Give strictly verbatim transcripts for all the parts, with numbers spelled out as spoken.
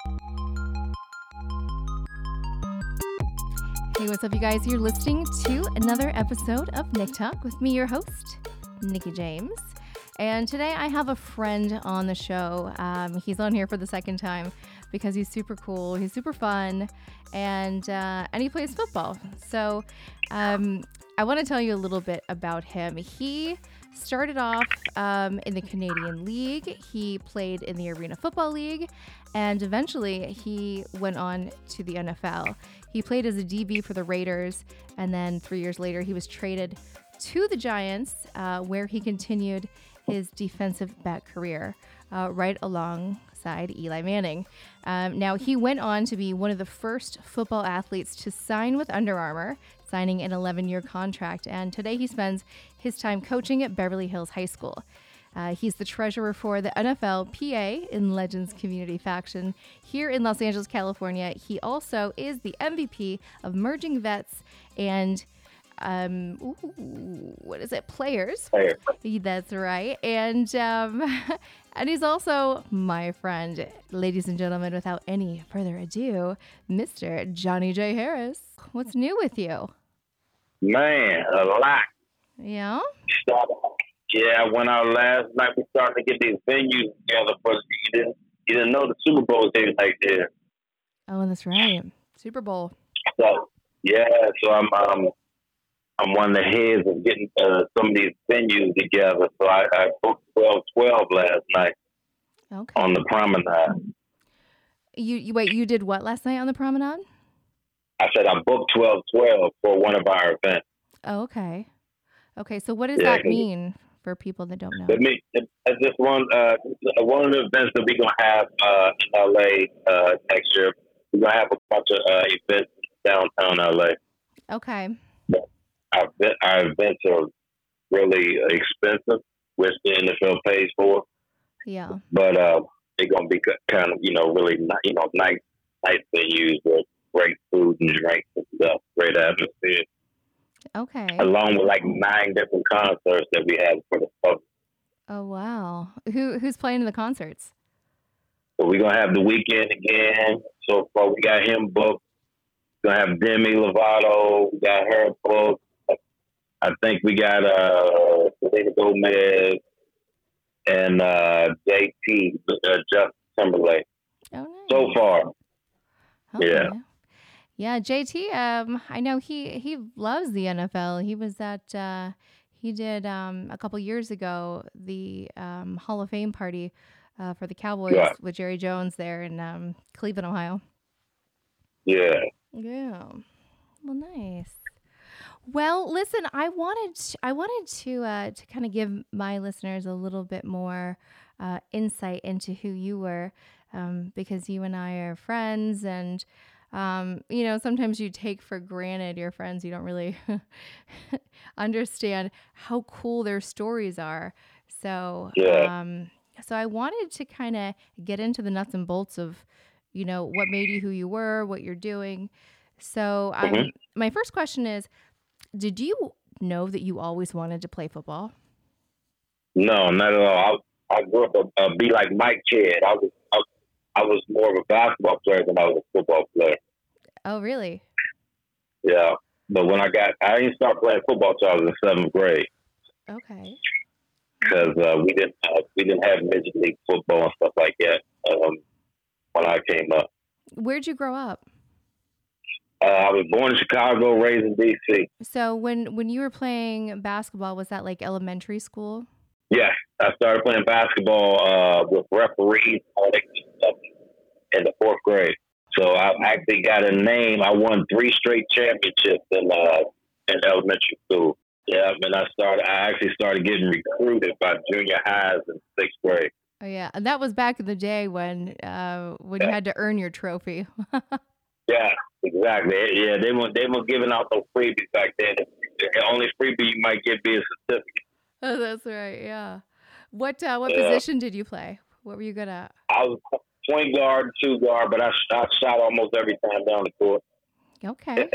Hey, what's up, you guys? You're listening to another episode of Nick Talk with me, your host, Nikki James. And today I have a friend on the show. Um, he's on here for the second time because he's super cool. He's super fun, and uh, and he plays football. So um, I want to tell you a little bit about him. He started off um, in the Canadian League. He played in the Arena Football League, and eventually he went on to the N F L. He played as a D B for the Raiders, and then three years later he was traded to the Giants, uh, where he continued his defensive back career uh, right alongside Eli Manning. Um, now, he went on to be one of the first football athletes to sign with Under Armour, signing an eleven-year contract, and today he spends his time coaching at Beverly Hills High School. Uh, he's the treasurer for the N F L P A in Legends Community Faction here in Los Angeles, California. He also is the M V P of Merging Vets and um, ooh, what is it? Players. Player. That's right. And um, and he's also my friend, ladies and gentlemen. Without any further ado, Mister Johnny J. Harris. What's new with you? Man, a lot. Yeah. Stop. Yeah, I went out last night. We started to get these venues together, but you didn't, you didn't know the Super Bowl is like there. Oh, that's right. Super Bowl. So, yeah, so I'm um, I'm one of the heads of getting uh, some of these venues together. So I, I booked twelve twelve last night Okay. on the promenade. You, you wait. You did what last night on the promenade? I said I booked twelve twelve for one of our events. Oh, okay. Okay. So what does Yeah, that mean for people that don't know? But me, it's just one uh, one of the events that we're gonna have uh, in L A uh, next year. We're gonna have a bunch of uh, events downtown L A. Okay. Our our events are really expensive, which the N F L pays for. Yeah. But uh, they're gonna be kind of you know really you know nice nice venues with great food and drinks and stuff, great atmosphere. Okay. Along with like nine different concerts that we have for the public. Oh, wow. Who who's playing in the concerts? So we're gonna have The Weeknd again. So far we got him booked. We're gonna have Demi Lovato. We got her booked. I think we got uh Selena Gomez and uh J T, uh, Justin Timberlake. Oh, nice. So far. Okay. Yeah. Yeah, J T, um, I know he, he loves the N F L. He was at, uh, he did um, a couple years ago, the um, Hall of Fame party uh, for the Cowboys Yeah. with Jerry Jones there in um, Cleveland, Ohio. Yeah. Yeah. Well, nice. Well, listen, I wanted I wanted to uh, to kind of give my listeners a little bit more uh, insight into who you were, um, because you and I are friends, and um, you know, sometimes you take for granted your friends. You don't really understand how cool their stories are. So, Yeah. um, so I wanted to kind of get into the nuts and bolts of, you know, what made you who you were, what you're doing. So, um, Mhm. my first question is, did you know that you always wanted to play football? No, not at all. I, I grew up a, a be like Mike Chad. I was I, I was more of a basketball player than I was a football player. Oh, really? Yeah. But when I got, I didn't start playing football till I was in seventh grade Okay. because uh, we didn't uh, we didn't have Major League Football and stuff like that um, when I came up. Where'd you grow up? Uh, I was born in Chicago, raised in D C. So when when you were playing basketball, was that like elementary school? Yeah, I started playing basketball uh, with referees all that good stuff in the fourth grade. So I actually got a name. I won three straight championships in uh, in elementary school. Yeah, and I started. I actually started getting recruited by junior highs in sixth grade. Oh yeah, and that was back in the day when uh, when you Yeah. had to earn your trophy. Yeah, exactly. Yeah, they were they were giving out those freebies back then. The only freebie you might get be a certificate. Oh, that's right. Yeah. What uh, what Yeah. position did you play? What were you good at? I was point guard, two guard, but I, I shot almost every time down the court. Okay.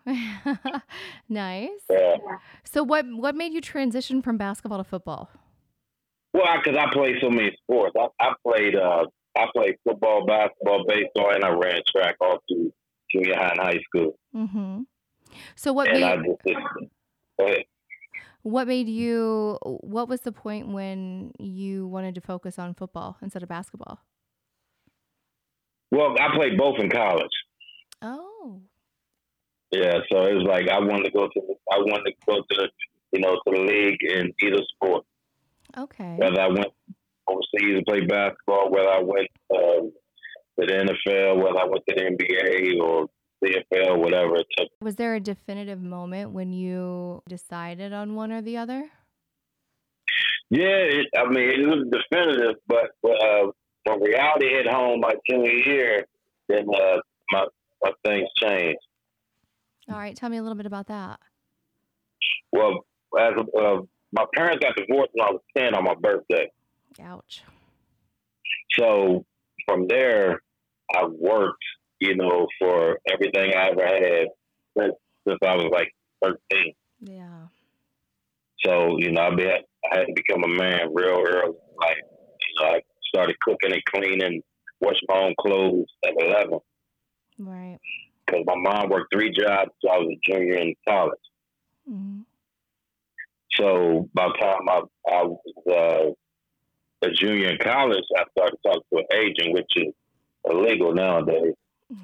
Nice. Yeah. So what what made you transition from basketball to football? Well, because I, played so many sports. I, I played uh, I played football, basketball, baseball, and I ran track all through junior high and high school. Mm-hmm. So what And I made just, just go ahead. what made you? What was the point when you wanted to focus on football instead of basketball? Well, I played both in college. Oh, Yeah, so it was like I wanted to go to the, I wanted to go to the, you know, to the league in either sport. okay. Whether I went overseas to play basketball, whether I went um, to the N F L, whether I went to the N B A or C F L, whatever it took. Was there a definitive moment when you decided on one or the other? Yeah, it, I mean, it was definitive, but uh, when reality hit home my junior year, then uh, my, my things changed. All right, tell me a little bit about that. Well, as uh, my parents got divorced when I was ten on my birthday. Ouch. So from there, I worked, you know, for everything I ever had since, since I was like thirteen. Yeah. So, you know, I, be, I had to become a man real early. Like, you know, I started cooking and cleaning, washing my own clothes at eleven. Right. Because my mom worked three jobs so I was a junior in college. Mm-hmm. So by the time I, I was uh, a junior in college, I started talking to an agent, which is illegal nowadays.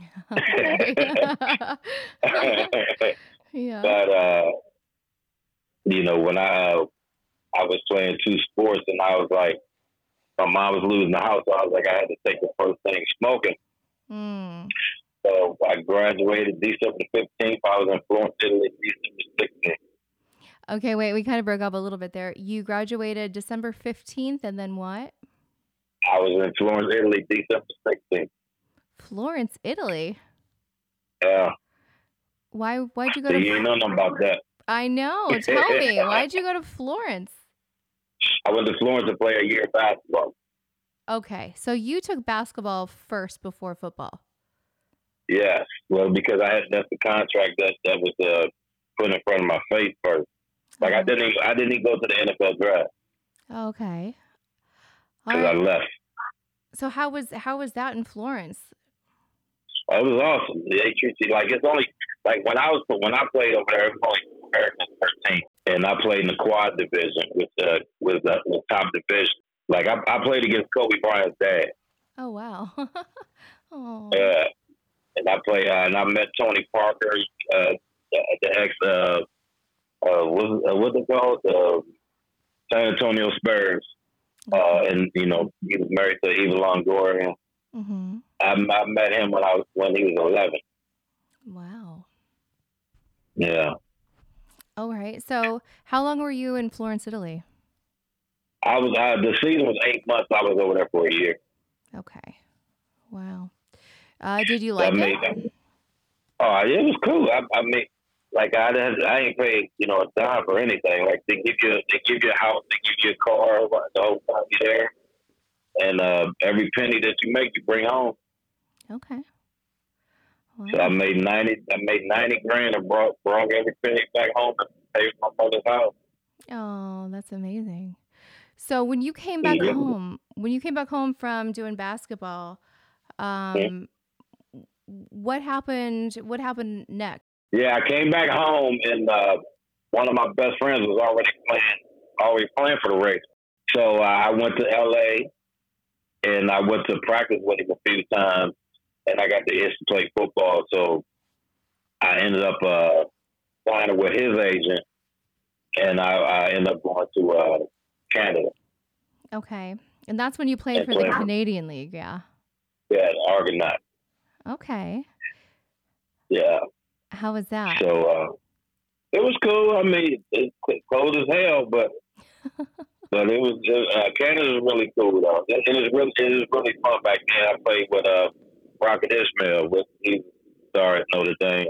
Yeah. But, uh, you know, when I uh, I was playing two sports and I was like, my mom was losing the house, so I was like, I had to take the first thing smoking. Mm. So I graduated December fifteenth. I was in Florence, Italy, December sixteenth. Okay, wait, we kind of broke up a little bit there. You graduated December fifteenth and then what? I was in Florence, Italy, December sixteenth. Florence, Italy. Yeah. Why why'd you go So to you ain't know nothing about that. I know. Tell me. Why'd you go to Florence? I went to Florence to play a year of basketball. Okay. So you took basketball first before football. Yes. Well, because I had that's the contract that, that was uh, put in front of my face first. Like I didn't even, I didn't even go to the N F L draft Okay. All because I right. left. So how was how was that in Florence? It was awesome. They treat you like it's only like when I was when I played over there, it was only American thirteen, and I played in the quad division with the with the, the top division. Like I, I played against Kobe Bryant's dad. Oh wow. Oh. Yeah, and I played uh, and I met Tony Parker, uh, the, the ex uh, uh, what uh, what's it called, the San Antonio Spurs, uh, and you know he was married to Eva Longoria. Mm-hmm. I, I met him when I was when he was eleven. Wow. Yeah. All right. So how long were you in Florence, Italy? I was uh, the season was eight months. I was over there for a year. Okay. Wow. Uh, did you So I like made, it? oh, it was cool. I, I mean, like I didn't, I ain't paid you know a dime for anything. Like they give you they give you a house, they give you a car the whole time you're there, and uh, every penny that you make, you bring home. Okay. Wow. So I made ninety. I made ninety grand and brought brought every penny back home and paid for my mother's house. Oh, that's amazing. So when you came back Yeah. home, when you came back home from doing basketball, um, what happened? What happened next? Yeah, I came back home and uh, one of my best friends was already playing, already playing for the Raiders. So uh, I went to L A and I went to practice with him a few times, and I got the itch to play football. So I ended up uh, signing with his agent, and I, I ended up going to uh, Canada. Okay. And that's when you played And for the played. Canadian League, yeah. Yeah, Argonaut. Okay. Yeah. How was that? So uh, it was cool. I mean, it's cold as hell, but but it was it, uh, Canada's really cool though. It, it was really it was really fun back then. I played with uh, Rocket Ismail, with he started Notre Dame,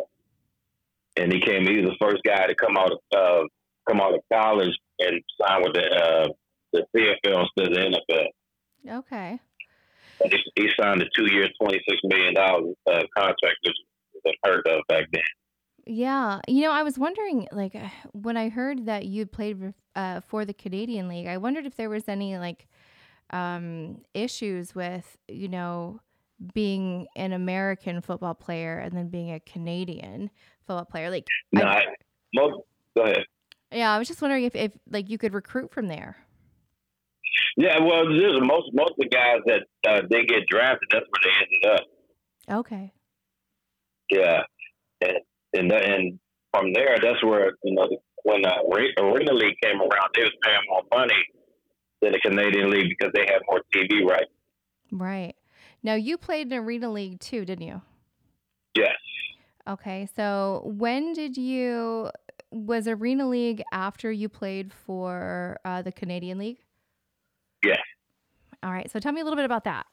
and he came. He was the first guy to come out of uh, come out of college and sign with the uh, the C F L instead of the N F L. Okay. And he, he signed a two-year, twenty-six million dollars uh, contract, which was unheard of back then. Yeah. You know, I was wondering, like, uh, when I heard that you played with, uh, for the Canadian League, I wondered if there was any, like, um, issues with, you know, being an American football player and then being a Canadian football player. Like, No, I, I, most, go ahead. yeah, I was just wondering if, if like you could recruit from there. Yeah, well, this is most most of the guys that uh, they get drafted, that's where they ended up. Okay. Yeah, and and, and from there, that's where you know when uh, Arena League came around, they was paying more money than the Canadian League because they had more T V rights. Right. Now you played in Arena League too, didn't you? Yes. Okay. So when did you was Arena League after you played for uh, the Canadian League? Yes. All right. So tell me a little bit about that.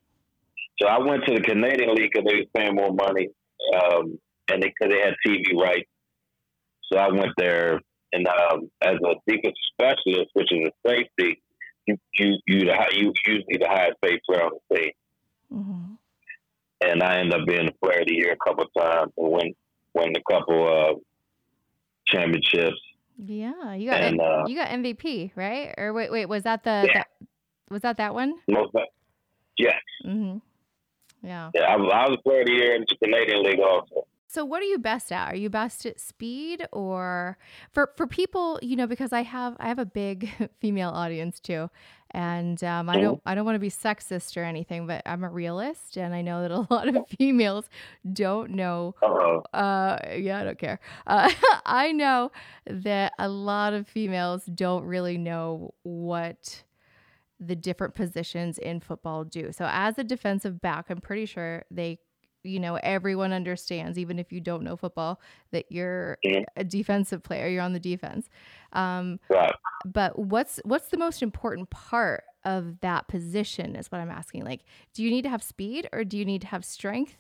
So I went to the Canadian League because they was paying more money, um, and because they, they had T V rights. So I went there, and um, as a defensive specialist, which is a safety, you you you, the, you usually the highest paid player on the team. Mm-hmm. And I ended up being the player of the year a couple of times and win win a couple of championships. Yeah, you got and, M- uh, you got M V P, right? Or wait, wait, was that the yeah. that, was that that one? Most of, yes. Mm-hmm. Yeah. Yeah, I, was- I was the player of the year in the Canadian League also. So what are you best at? Are you best at speed, or for for people, you know, because I have I have a big female audience too, and um, I don't I don't want to be sexist or anything, but I'm a realist, and I know that a lot of females don't know. Uh-huh. Uh, yeah, I don't care. Uh, I know that a lot of females don't really know what the different positions in football do. So as a defensive back, I'm pretty sure they, you know, everyone understands, even if you don't know football, that you're Mhm. a defensive player, you're on the defense. Um, Right. but what's what's the most important part of that position is what I'm asking. Like, do you need to have speed or do you need to have strength?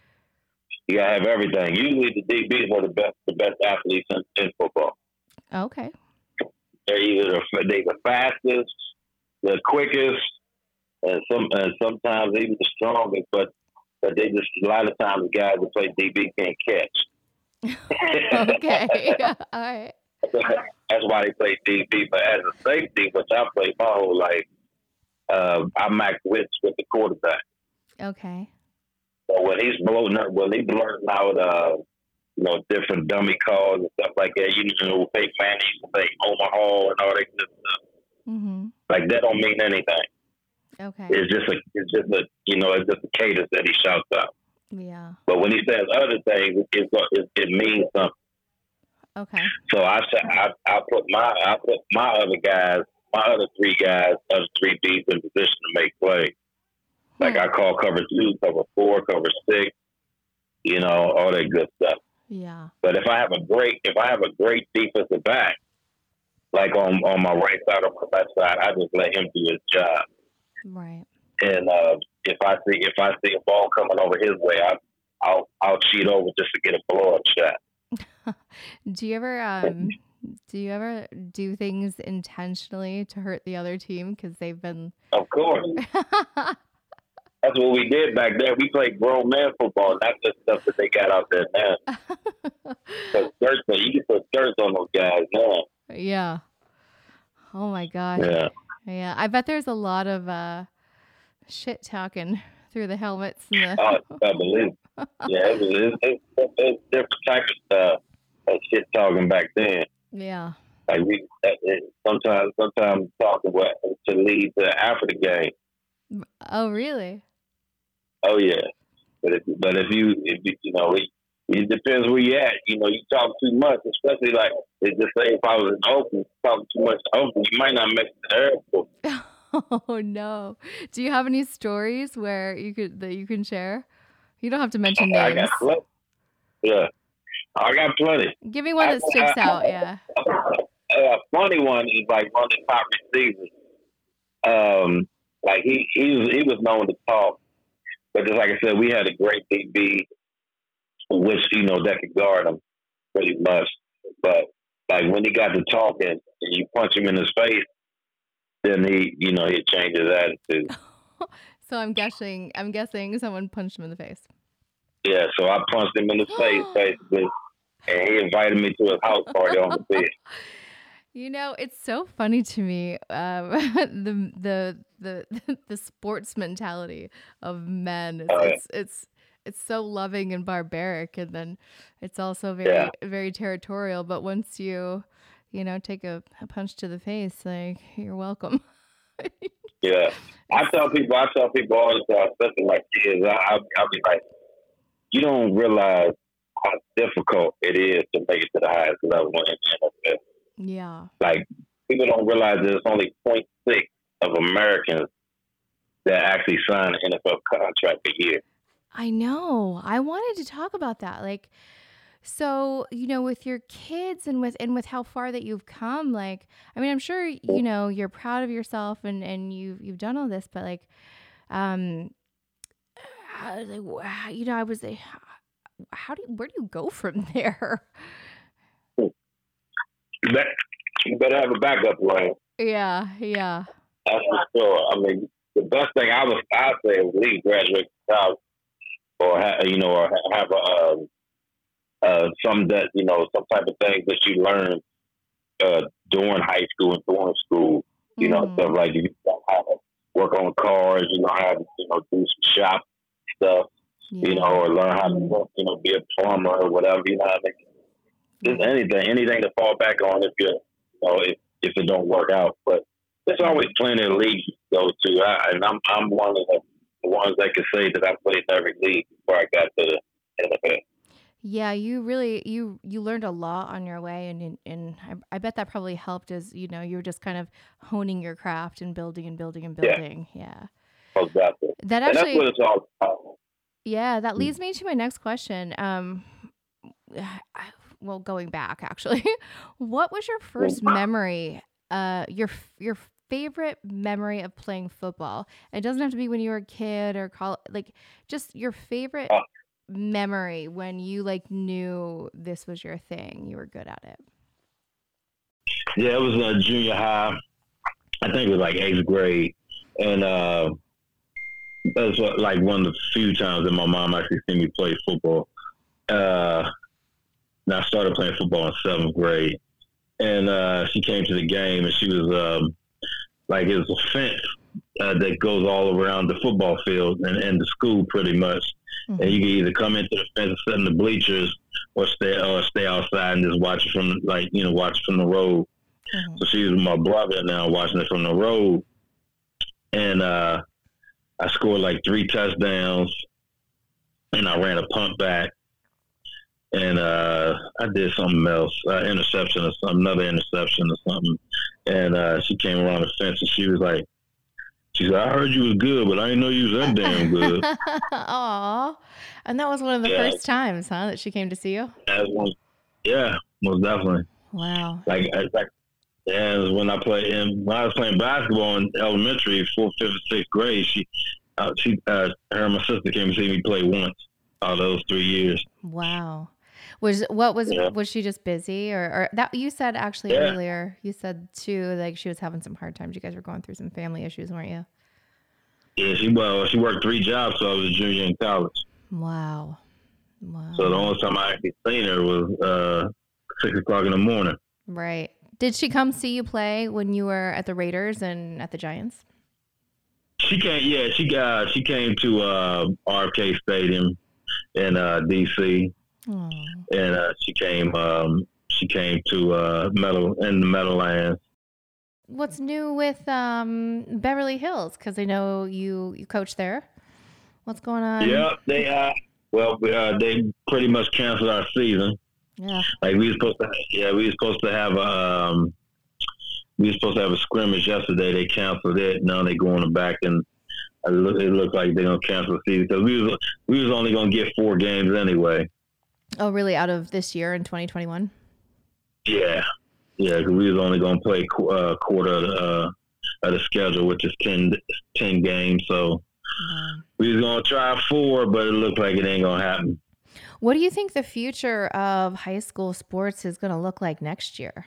You gotta have everything. Usually the D Bs are the best the best athletes in, in football. Okay. They're either the, they the fastest, the quickest, and some and sometimes even the strongest, but but they just a lot of times the guys that play D B can't catch. Okay. All right. That's why they play D B. But as a safety, which I played my whole life, uh, I max wits with the quarterback. Okay. So when he's blowing up, when he's learning out, uh, you know, different dummy calls and stuff like that, you know, fake Manny, fake Omaha, and all that good stuff. Mm-hmm. Like that don't mean anything. Okay. It's just a, it's just a, you know, it's just a cadence that he shouts out. Yeah. But when he says other things, it, it, it means something. Okay. So I said, I, I put my, I put my other guys, my other three guys, other three Bs in position to make plays. Like Hmm. I call cover two, cover four, cover six, you know, all that good stuff. Yeah. But if I have a great, if I have a great defensive back, like on on my right side or my left side, I just let him do his job. Right. And uh, if I see if I see a ball coming over his way, I, I'll I'll cheat over just to get a blow up shot. Do you ever um do you ever do things intentionally to hurt the other team because they've been Of course, that's what we did back then. We played grown man football, not just stuff that they got out there now. So skirts, you can put skirts on those guys now. Yeah. Oh my gosh. Yeah. Yeah. I bet there's a lot of uh shit talking through the helmets and the Oh, I believe. Yeah, it was, it, it, it, it was different type of stuff. Of shit talking back then. Yeah. Like we it, it, sometimes sometimes talking what to lead to after the game. Oh really? Oh yeah, but if but if you if you, you know it, it depends where you at. You know, you talk too much, especially like they just say if I was in Oakland, talking too much to Oakland, you might not make it to the airport. Oh no. Do you have any stories where you could that you can share? You don't have to mention I names. got plenty. Yeah, I got plenty. Give me one that sticks I, out, yeah. A funny one is like one of the top receivers. Um, like he he was he was known to talk. But just like I said, we had a great D B, which, you know, that could guard him pretty much. But, like, when he got to talking and you punch him in his face, then he, you know, he'd change his attitude. So I'm guessing, I'm guessing someone punched him in the face. Yeah, so I punched him in the face, basically, and he invited me to his house party on the bed. You know, it's so funny to me, um, the the the the sports mentality of men. It's Uh, it's it's it's so loving and barbaric, and then it's also yeah, very very territorial. But once you you know take a, a punch to the face, like you're welcome. yeah. I It's tell people, I tell people all the time, especially like kids, I, I'll, I'll be like, you don't realize how difficult it is to make it to the highest level in the N F L. yeah. Like, people don't realize there's only zero point six of Americans that actually sign an N F L contract a year. I know. I wanted to talk about that. Like, so, you know, with your kids and with and with how far that you've come, like, I mean, I'm sure, you know, you're proud of yourself and and you've you've done all this, but like, um, how, like, wh- you know, I was like, how do you, where do you go from there? You better, you better have a backup plan. Yeah, yeah. That's for sure. I mean, the best thing I was, I'd say is leave graduate college or, ha- you know, or ha- have a, um, uh, some that, you know, some type of things that you learn uh, during high school and during school, you know, Mm-hmm. stuff like you know, how to work on cars, you know, how to, you know, do some shop stuff, you know, Yeah, or learn how to, you know, be a plumber or whatever, you know, I mean, just right, anything, anything to fall back on if you, you know, if, if it don't work out. But there's always right. plenty of leagues to go to, I, and I'm I'm one of the, the ones that can say that I played in every league before I got to the N F L. Yeah, you really you you learned a lot on your way, and and, and I, I bet that probably helped as you know you were just kind of honing your craft and building and building and Yeah, building. Yeah, exactly. that And that's what actually it's all about. yeah that leads me to my next question. Um, well, going back actually, what was your first memory? Uh, your f- your favorite memory of playing football? It doesn't have to be when you were a kid or call like just your favorite Uh, memory when you like knew this was your thing, you were good at it. yeah, it was uh, junior high. I think it was like eighth grade, and uh, that's what, like one of the few times that my mom actually seen me play football. Uh, and I started playing football in seventh grade, and uh, she came to the game, and she was um, like, it was a fence uh, that goes all around the football field and, and the school pretty much, and Mm-hmm. you can either come into the fence and sit in the bleachers, or stay or stay outside and just watch it from like you know watch it from the road. Mm-hmm. So she was with my brother now watching it from the road, and uh, I scored like three touchdowns, and I ran a punt back, and uh, I did something else, uh, interception or something, another interception or something. And uh, she came around the fence and she was like, she said, "I heard you was good, but I didn't know you was that damn good." Aw. And that was one of the Yeah, first times, huh, that she came to see you? that was, yeah, most definitely. Wow. Like, I, like, yeah, it was when I played, and when I was playing basketball in elementary, fourth, fifth, and sixth grade, she, uh, she, uh, her and my sister came to see me play once out of those three years. Wow. Was what was Yeah, was she just busy or, or that you said actually yeah, earlier, you said too, like she was having some hard times. You guys were going through some family issues, weren't you? yeah. She well, she worked three jobs, so I was a junior in college. Wow. Wow. So the Wow. only time I actually seen her was uh, six o'clock in the morning. Right. Did she come see you play when you were at the Raiders and at the Giants? She came, yeah, she got, she came to uh, R F K Stadium in uh, D C, Oh. and uh, she came, um, she came to uh, Meadow in the Meadowlands. What's new with um, Beverly Hills? Because I know you you coach there. What's going on? Yeah, they uh, well, uh, they pretty much canceled our season. Yeah. Like we were supposed to, yeah, we were supposed to have a, um, we were supposed to have a scrimmage yesterday. They canceled it. Now they're going back, and it look, it looked like they're gonna cancel the season because we was we was only gonna get four games anyway. Oh, really? Out of this year in twenty twenty-one? Yeah, yeah, because we was only gonna play qu- uh, quarter uh, of the schedule, which is ten, ten games. So Wow. we was gonna try four, but it looked like it ain't gonna happen. What do you think the future of high school sports is going to look like next year?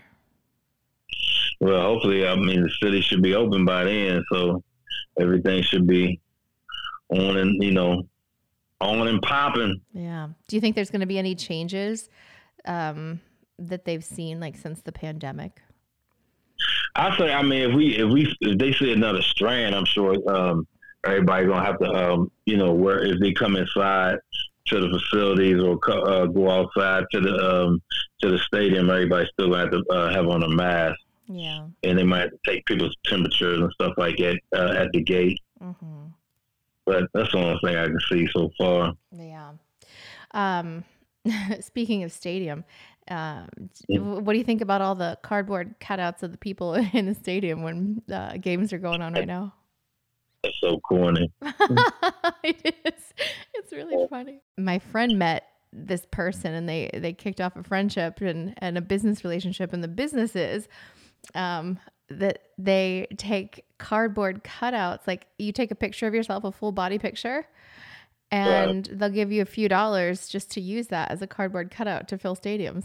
Well, hopefully, I mean, the city should be open by then, so everything should be on and you know on and popping. Yeah. Do you think there's going to be any changes um, that they've seen like since the pandemic? I say, I mean, if we if we if they see another strand, I'm sure um, everybody gonna have to, um, you know, where if they come inside to the facilities or uh, go outside to the um, to the stadium, everybody still gonna have to uh, have on a mask. Yeah, and they might have to take people's temperatures and stuff like that uh, at the gate. mm-hmm. But that's the only thing I can see so far. Yeah. Um, speaking of stadium, um, what do you think about all the cardboard cutouts of the people in the stadium when uh, games are going on right now? That's so corny. It is. It's really funny. My friend met this person and they, they kicked off a friendship and, and a business relationship, and the business is um, that they take cardboard cutouts. Like you take a picture of yourself, a full body picture, and right. they'll give you a few dollars just to use that as a cardboard cutout to fill stadiums.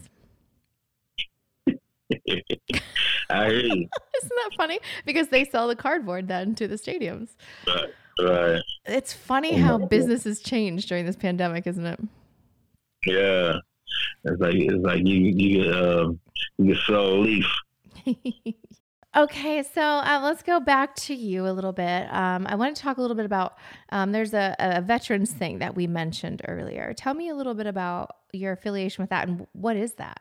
I hear you. Isn't that funny? Because they sell the cardboard then to the stadiums. Right. Right. It's funny how business has changed during this pandemic, isn't it? Yeah. It's like it's like you you get um you get sell a leaf. Okay, so uh, let's go back to you a little bit. Um, I want to talk a little bit about, um, there's a, a veterans thing that we mentioned earlier. Tell me a little bit about your affiliation with that and what is that?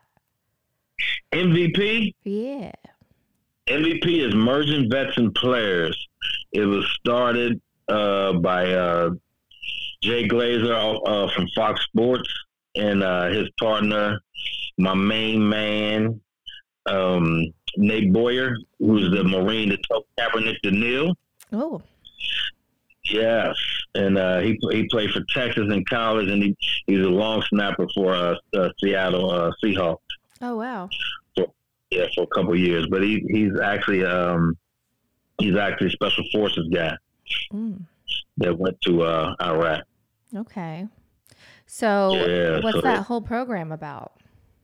M V P? Yeah. M V P is Merging Vets and Players. It was started uh, by uh, Jay Glazer uh, from Fox Sports and uh, his partner, my main man, um, Nate Boyer, who's the Marine that told Kaepernick to kneel. Oh. Yes. And uh, he he played for Texas in college, and he, he's a long snapper for uh, uh, Seattle uh, Seahawks. Oh, wow. So, yeah, for a couple of years. But he he's actually um, he's actually a special forces guy mm. that went to uh, Iraq. Okay. So yeah, what's so that whole program about?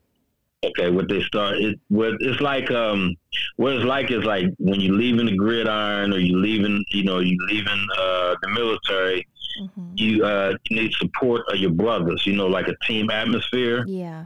Okay, what they start, it, what it's like, um, what it's like is like when you're leaving the gridiron or you're leaving, you know, you're leaving uh, the military, mm-hmm. you, uh, you need support of your brothers, you know, like a team atmosphere. Yeah.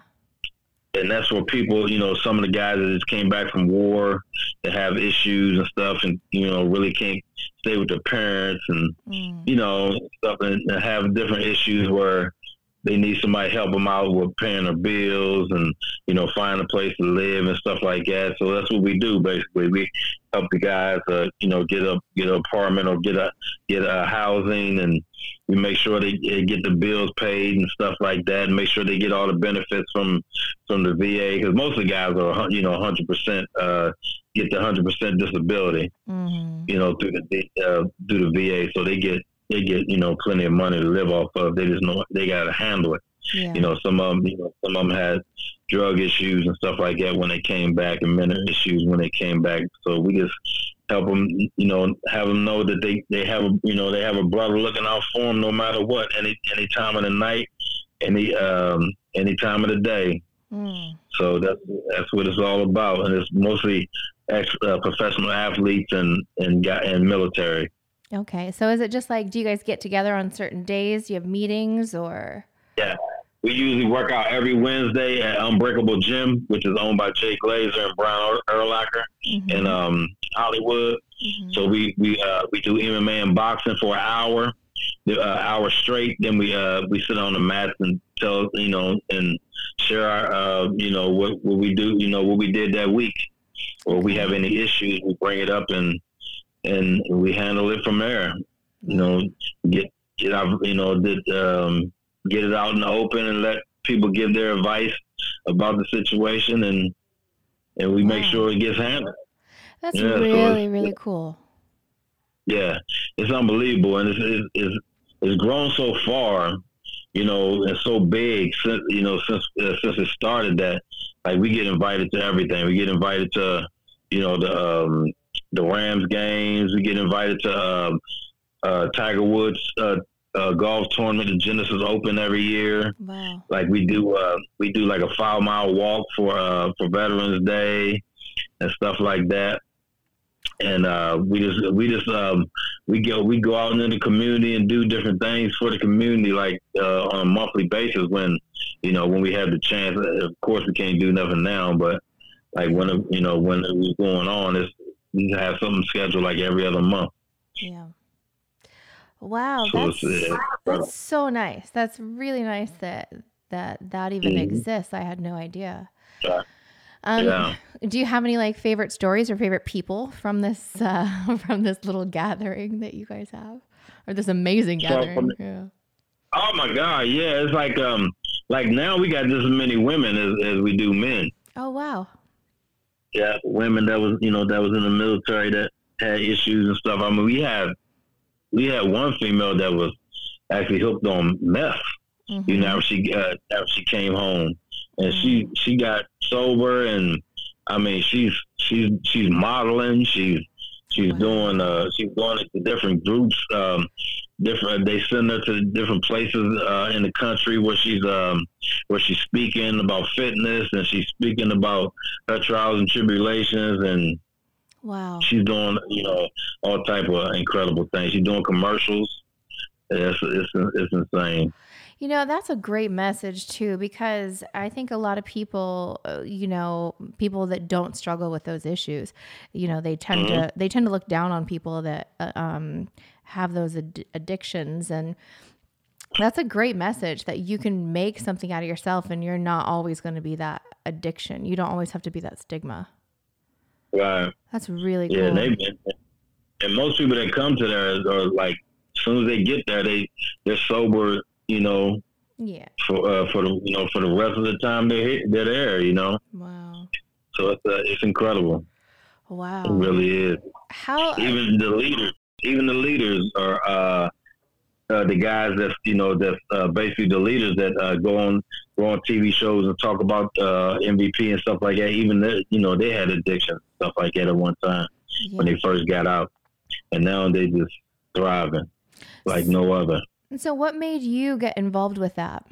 And that's where people, you know, some of the guys that just came back from war that have issues and stuff and, you know, really can't stay with their parents and, mm. you know, stuff and, and have different issues where they need somebody to help them out with paying their bills and, you know, find a place to live and stuff like that. So that's what we do, basically. We help the guys, uh, you know, get a get an apartment or get a get a housing, and we make sure they, they get the bills paid and stuff like that, and make sure they get all the benefits from from the V A, because most of the guys are, you know, one hundred percent uh, get the one hundred percent disability, mm-hmm. you know, through the uh, through the V A, so they get. They get, you know, plenty of money to live off of. They just know they got to handle it. Yeah. You know, some of them, you know, some of them had drug issues and stuff like that when they came back, and mental issues when they came back. So we just help them, you know, have them know that they, they have, a, you know, they have a brother looking out for them no matter what, any any time of the night, any um, any time of the day. Mm. So that's that's what it's all about, and it's mostly ex uh, professional athletes and and and military. Okay. So is it just like, do you guys get together on certain days? Do you have meetings or? Yeah. We usually work out every Wednesday at Unbreakable Gym, which is owned by Jay Glazer and Brian Urlacher mm-hmm. in um, Hollywood. Mm-hmm. So we we uh, we do M M A and boxing for an hour, the uh, hour straight. Then we uh, we sit on the mats and tell, you know, and share our, uh, you know, what, what we do, you know, what we did that week. Or if we have any issues, we bring it up and and we handle it from there. You know, get get out, you know, did, um, get it out in the open and let people give their advice about the situation, and and we wow. make sure it gets handled. That's yeah, really so it's, really cool. Yeah, it's unbelievable, and it's, it's it's it's grown so far, you know, and so big since you know since uh, since it started that like we get invited to everything. We get invited to, you know, the um, the Rams games. We get invited to uh, uh, Tiger Woods uh, uh, golf tournament, the Genesis Open every year. Wow! Like we do, uh, we do like a five mile walk for uh, for Veterans Day and stuff like that. And uh, we just we just um, we go we go out into the community and do different things for the community, like uh, on a monthly basis. When you know when we have the chance, of course we can't do nothing now, but like when you know when it was going on, it's we have something scheduled like every other month. Yeah. Wow, So that's it's, uh, that's so nice. That's really nice that that that even mm-hmm. exists. I had no idea. yeah. Um, yeah. do you have any like favorite stories or favorite people from this uh, from this little gathering that you guys have, or this amazing gathering? From, yeah. Oh my God, yeah, it's like um like now we got just as many women as, as we do men. Oh wow. Yeah, women that was you know that was in the military that had issues and stuff. I mean, we had we had one female that was actually hooked on meth. Mm-hmm. You know, after she uh, after she came home, and mm. she she got sober, and I mean, she's she's she's modeling. She's she's wow. doing uh she's going to different groups. Um, different they send her to different places uh, in the country where she's um where she's speaking about fitness, and she's speaking about her trials and tribulations, and wow, she's doing you know all type of incredible things. She's doing commercials. It's it's it's insane. You know, that's a great message too, because I think a lot of people, uh, you know, people that don't struggle with those issues, you know, they tend mm-hmm. to they tend to look down on people that uh, um, have those ad- addictions, and that's a great message that you can make something out of yourself, and you're not always going to be that addiction. You don't always have to be that stigma. Right. That's really yeah, cool. Yeah, and most people that come to there are like, as soon as they get there, they they're sober. You know, yeah, for uh, for the you know for the rest of the time they're they're there. You know, wow. So it's uh, it's incredible. Wow, it really is. How even the leaders, even the leaders are uh, uh, the guys that you know that uh, basically the leaders that uh, go on go on T V shows and talk about uh, M V P and stuff like that. Even they, you know they had addiction stuff like that at one time yeah. when they first got out, and now they just thriving like no other. So what made you get involved with that?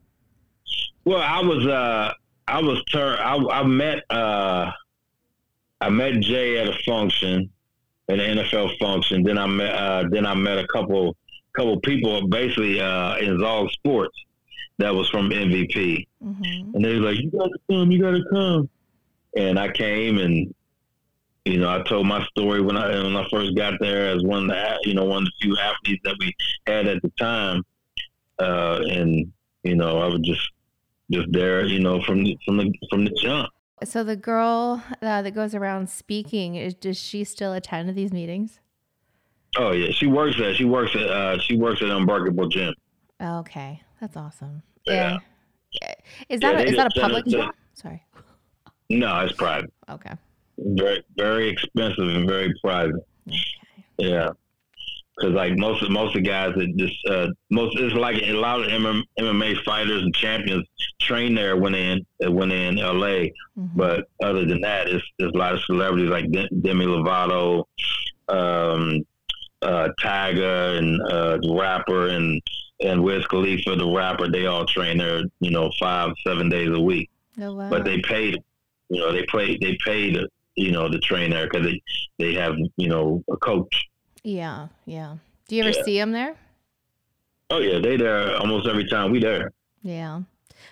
Well, I was, uh, I was, tur- I, I met, uh, I met Jay at a function, an N F L function. Then I met, uh, then I met a couple, couple people basically, uh, in Zog Sports that was from M V P. Mm-hmm. And they were like, you gotta come, you gotta come. And I came and, you know, I told my story when I when I first got there as one of the you know one of the few athletes that we had at the time, uh, and you know I was just just there, you know, from from the from the jump. So the girl uh, that goes around speaking, is, does she still attend these meetings? Oh yeah, she works at she works at uh, she works at Unbreakable Gym. Okay, that's awesome. Yeah. yeah. Is that yeah, a, is that a public gym? Sorry. No, it's private. Okay. Very, very expensive and very private. Okay. Yeah, because like most of most of the guys that just uh, most it's like a lot of M M A fighters and champions train there when they in when they in L A. Mm-hmm. But other than that, it's there's a lot of celebrities like Demi Lovato, um, uh, Tyga, and uh, the rapper, and and Wiz Khalifa, the rapper. They all train there, you know, five seven days a week. Oh wow! But they paid, you know, they pay they paid. You know, the trainer because they, they have, you know, a coach. Yeah, yeah. Do you ever yeah. see them there? Oh, yeah. They there almost every time we there. Yeah.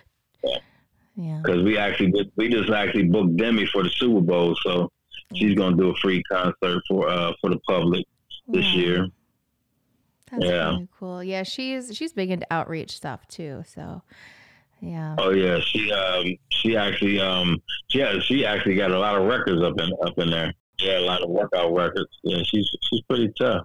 Yeah. Because we actually, we just actually booked Demi for the Super Bowl. So she's going to do a free concert for uh for the public this wow. year. That's yeah. really cool. Yeah, she's she's big into outreach stuff too. So yeah. Oh yeah, she um she actually um she has, she actually got a lot of records up in up in there. Yeah, a lot of workout records. Yeah, she's she's pretty tough.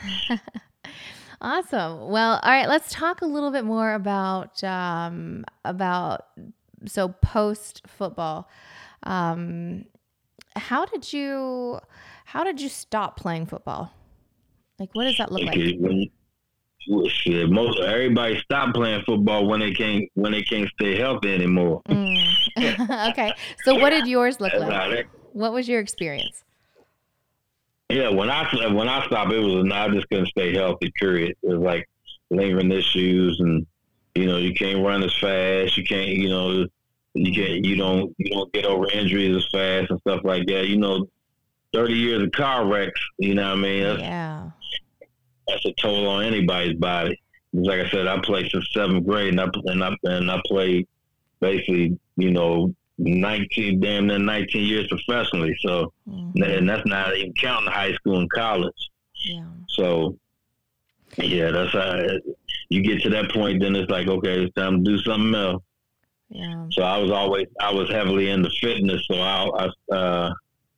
Awesome. Well, all right, let's talk a little bit more about um about so post football. Um how did you how did you stop playing football? Like what does that look okay, like? When, Shit, most everybody stopped playing football when they can't when they can't stay healthy anymore. Mm. Okay, so what did yours look like? What was your experience? Yeah, when I when I stopped, it was I just couldn't stay healthy. Period. It was like lingering issues, and you know you can't run as fast. You can't, you know, you can't, you don't you don't get over injuries as fast and stuff like that. You know, thirty years of car wrecks. You know what I mean? That's, yeah. That's a toll on anybody's body. Like I said, I played since seventh grade, and I and I, and I played basically, you know, nineteen, damn near nineteen years professionally. So, mm-hmm. and that's not even counting high school and college. Yeah. So, yeah, that's how it, you get to that point. Then it's like, okay, it's time to do something else. Yeah. So I was always, I was heavily into fitness. So I, I, uh,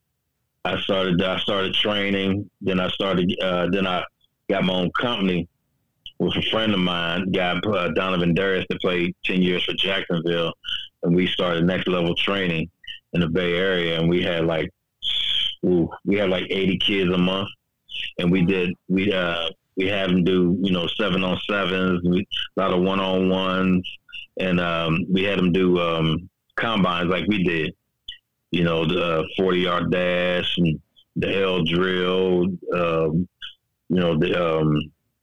I started, I started training. Then I started, uh, then I got my own company with a friend of mine, guy uh, Donovan Darius, that played ten years for Jacksonville, and we started Next Level Training in the Bay Area, and we had like, ooh, we had like eighty kids a month, and we did, we uh, we had them do, you know, seven on sevens, we, a lot of one on ones, and um, we had them do um, combines like we did, you know, the forty yard dash and the L drill, um, you know, the um,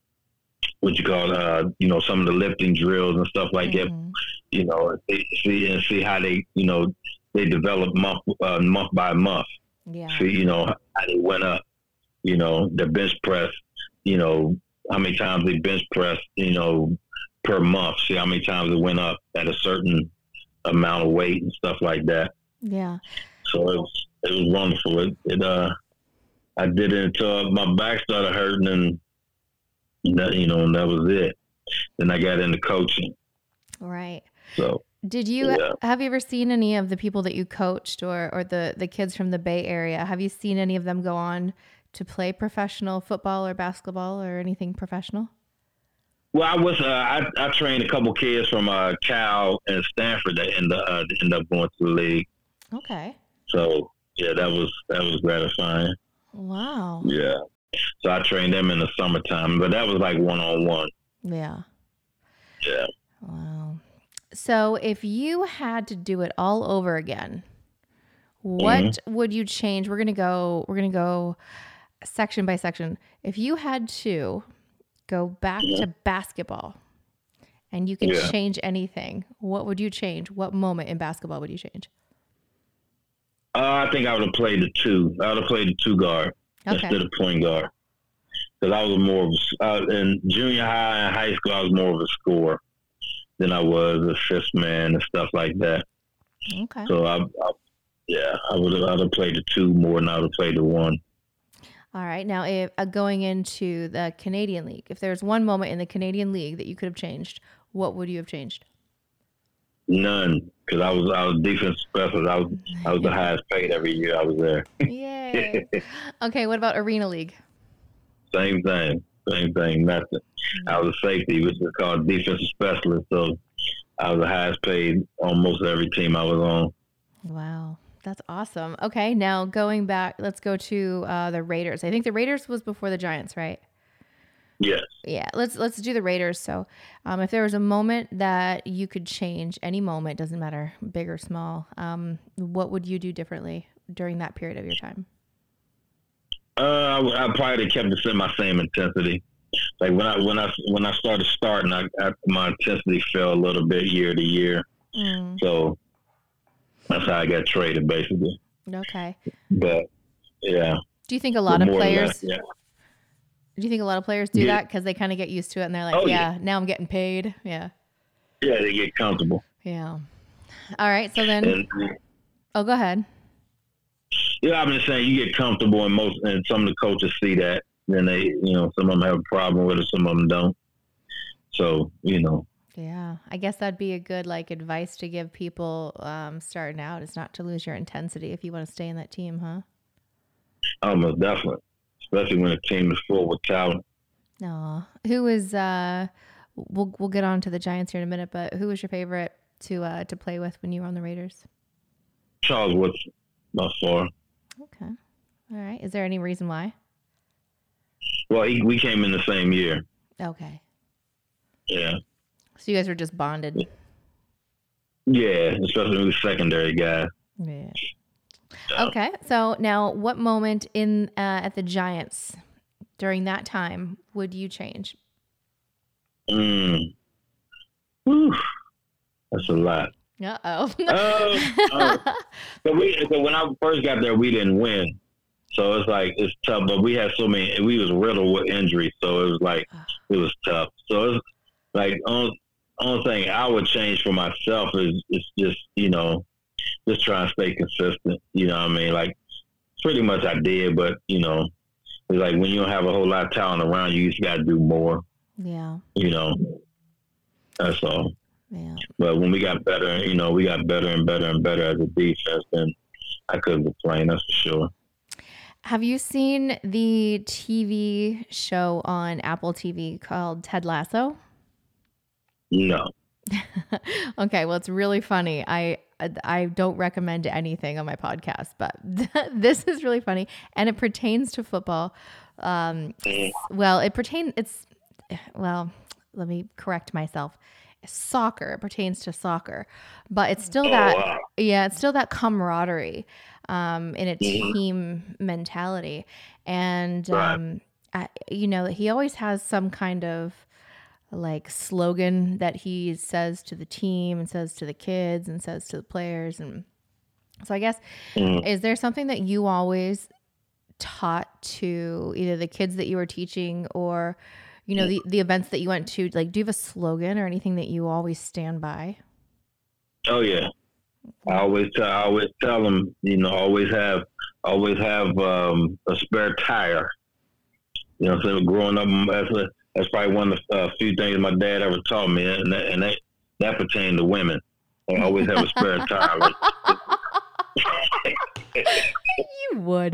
what you call, uh, you know, some of the lifting drills and stuff like mm-hmm. that, you know, see and see how they, you know, they develop month, uh, month by month. Yeah. See, you know, how they went up, you know, the bench press, you know, how many times they bench press, you know, per month. See how many times it went up at a certain amount of weight and stuff like that. Yeah. So it was, it was wonderful. It, it uh, I did it until my back started hurting, and that, you know, and that was it. Then I got into coaching. Right. So did you, yeah. have you ever seen any of the people that you coached or, or the, the kids from the Bay Area? Have you seen any of them go on to play professional football or basketball or anything professional? Well, I was, uh, I, I trained a couple kids from uh, Cal and Stanford that ended, uh, ended up going to the league. Okay. So yeah, that was, that was gratifying. Wow. Yeah. So I trained them in the summertime, but that was like one-on-one. Yeah. Yeah. Wow. So if you had to do it all over again, what mm-hmm. would you change? We're going to go, we're going to go section by section. If you had to go back yeah. to basketball and you could yeah. change anything, what would you change? What moment in basketball would you change? Uh, I think I would have played the two. I would have played the two guard. Okay. Instead of point guard, because I was more of a, uh, in junior high and high school, I was more of a scorer than I was a fifth man and stuff like that. Okay. So I, I yeah, I would have, I'd have played the two more than I would have played the one. All right. Now, if uh, going into the Canadian League, if there's one moment in the Canadian League that you could have changed, what would you have changed? None, because I was I was defense specialist. I was I was the highest paid every year I was there. Yay. Okay, what about Arena League? Same thing. Same thing. Nothing. Mm-hmm. I was a safety, which is called defensive specialist. So I was the highest paid on most every team I was on. Wow. That's awesome. Okay, now going back, let's go to uh, the Raiders. I think the Raiders was before the Giants, right? Yes. Yeah, let's let's do the Raiders. So um, if there was a moment that you could change, any moment, doesn't matter, big or small, um, what would you do differently during that period of your time? Uh, I, I probably kept the my same intensity. Like when I when I when I started starting, I, I my intensity fell a little bit year to year. Mm. So that's how I got traded, basically. Okay. But yeah. Do you think a lot of players? Less, yeah. Do you think a lot of players do yeah. that because they kind of get used to it and they're like, oh, yeah, yeah, now I'm getting paid. Yeah. Yeah, they get comfortable. Yeah. All right. So then, and, oh, go ahead. Yeah, I'm just saying you get comfortable, and most and some of the coaches see that. Then they, you know, some of them have a problem with it, some of them don't. So, you know. Yeah, I guess that'd be a good like advice to give people um, starting out is not to lose your intensity if you want to stay in that team, huh? Oh, most definitely. Especially when a team is full with talent. Aw. Who is, uh, we'll we'll get on to the Giants here in a minute, but who was your favorite to uh, to play with when you were on the Raiders? Charles Woodson, by far. Okay. All right. Is there any reason why? Well, he, we came in the same year. Okay. Yeah. So you guys were just bonded? Yeah, especially with secondary guys. Yeah. Okay, so now what moment in uh, at the Giants during that time would you change? Mm. Whew. That's a lot. Uh-oh. uh, uh, so, we, so when I first got there, we didn't win. So it's like, it's tough, but we had so many, we was riddled with injuries, so it was like, it was tough. So it's like, only, only thing I would change for myself is, is just, you know, just try and stay consistent. You know what I mean? Like pretty much I did, but you know, it's like when you don't have a whole lot of talent around you, you just got to do more. Yeah. You know, that's all. Yeah. But when we got better, you know, we got better and better and better as a defense, then I couldn't complain. That's for sure. Have you seen the T V show on Apple T V called Ted Lasso? No. Okay, well, it's really funny. I I don't recommend anything on my podcast, but this is really funny, and it pertains to football. Um, well, it pertains. It's well. Let me correct myself. Soccer. It pertains to soccer, but it's still Oh, that. wow. Yeah, it's still that camaraderie, um, in a team mentality, and Right. um, I, you know, he always has some kind of like slogan that he says to the team and says to the kids and says to the players. And so I guess, Mhm. is there something that you always taught to either the kids that you were teaching or, you know, the, the events that you went to? Like, do you have a slogan or anything that you always stand by? Oh yeah. I always tell, I always tell them, you know, always have, always have um, a spare tire. You know, so growing up, that's a, that's probably one of the uh, few things my dad ever taught me, and that, and that, that pertained to women. I always have a spare tire. Like, You would.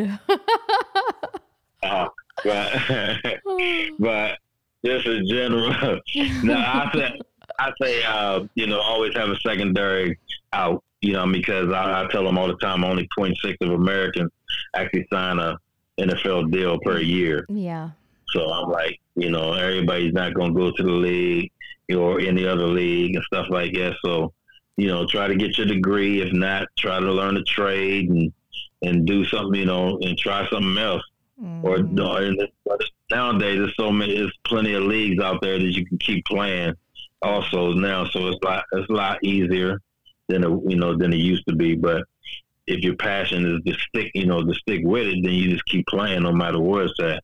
uh, but, but just in general, no, I say, I say, uh, you know, always have a secondary out. You know, because I, I tell them all the time, only zero point six of Americans actually sign a N F L deal per year. Yeah. So I'm like, you know, everybody's not going to go to the league or any other league and stuff like that. So, you know, try to get your degree. If not, try to learn a trade and, and do something, you know, and try something else. Mm. Or, or in this, nowadays, there's so many, there's plenty of leagues out there that you can keep playing also now. So it's a lot, it's a lot easier than, it, you know, than it used to be. But if your passion is to stick, you know, to stick with it, then you just keep playing no matter where it's at.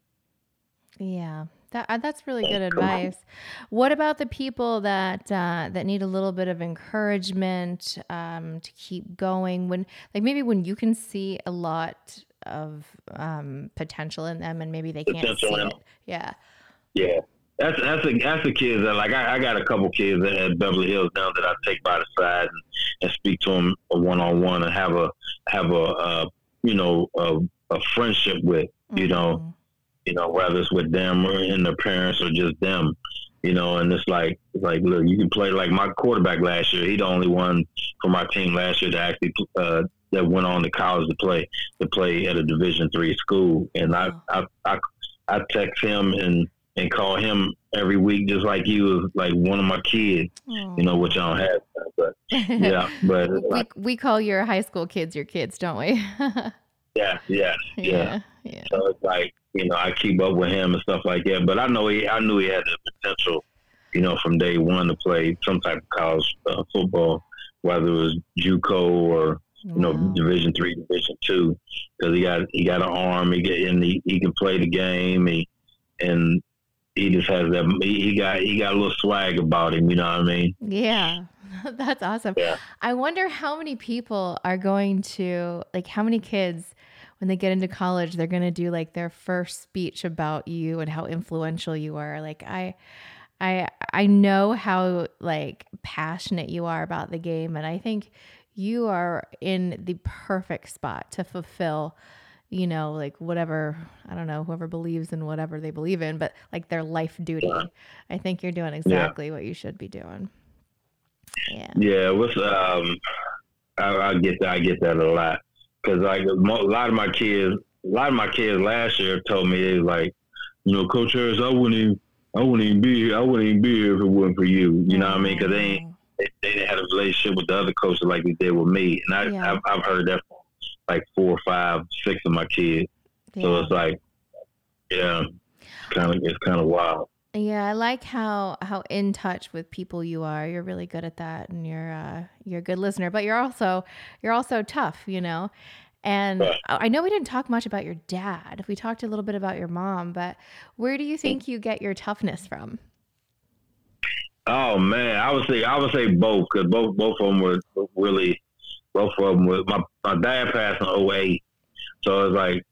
Yeah, that that's really good advice. What about the people that uh, that need a little bit of encouragement um, to keep going? When, like, maybe when you can see a lot of um, potential in them, and maybe they can't Potential see in it. Yeah, yeah. That's that's a that's the kids that like I, I got a couple kids at Beverly Hills now that I take by the side and, and speak to them one on one and have a have a uh, you know a, a friendship with you mm-hmm. know. You know, whether it's with them or in their parents or just them, you know, and it's like, it's like, look, you can play like my quarterback last year. He the only one from our team last year that actually, uh, that went on to college to play, to play at a Division three school. And I, I, I, I text him and, and call him every week, just like he was like one of my kids, Aww. You know, which I don't have, but yeah, but we, like, we call your high school kids your kids, don't we? yeah, yeah, yeah, yeah, yeah. So it's like, you know, I keep up with him and stuff like that. But I know he, I knew he had the potential, you know, from day one to play some type of college uh, football, whether it was JUCO or you wow. know Division three, Division two, because he got he got an arm, he get and he, he can play the game, he, and he just has that he, he got he got a little swag about him, you know what I mean? Yeah. That's awesome. Yeah. I wonder how many people are going to, like, how many kids when they get into college, they're going to do like their first speech about you and how influential you are. Like I, I, I know how like passionate you are about the game. And I think you are in the perfect spot to fulfill, you know, like whatever, I don't know, whoever believes in whatever they believe in, but like their life duty. Yeah. I think you're doing exactly yeah. what you should be doing. Yeah. Yeah. What's, um, I, I get that. I get that a lot. Cause like a lot of my kids, a lot of my kids last year told me they was like, you know, Coach Harris, I wouldn't even, I wouldn't even be here. I wouldn't even be here if it wasn't for you. You know what I mean? Cause they ain't, they, they didn't have a relationship with the other coaches like they did with me. And I, yeah. I've, I've heard that from like four, five, six of my kids. Yeah. So it's like, yeah, it's kind of, it's kind of wild. Yeah, I like how how in touch with people you are. You're really good at that, and you're uh, you're a good listener. But you're also you're also tough, you know. And right. I know we didn't talk much about your dad. We talked a little bit about your mom, but where do you think you get your toughness from? Oh man, I would say I would say both because both both of them were really both of them was, my, my dad passed in oh eight. So it's like,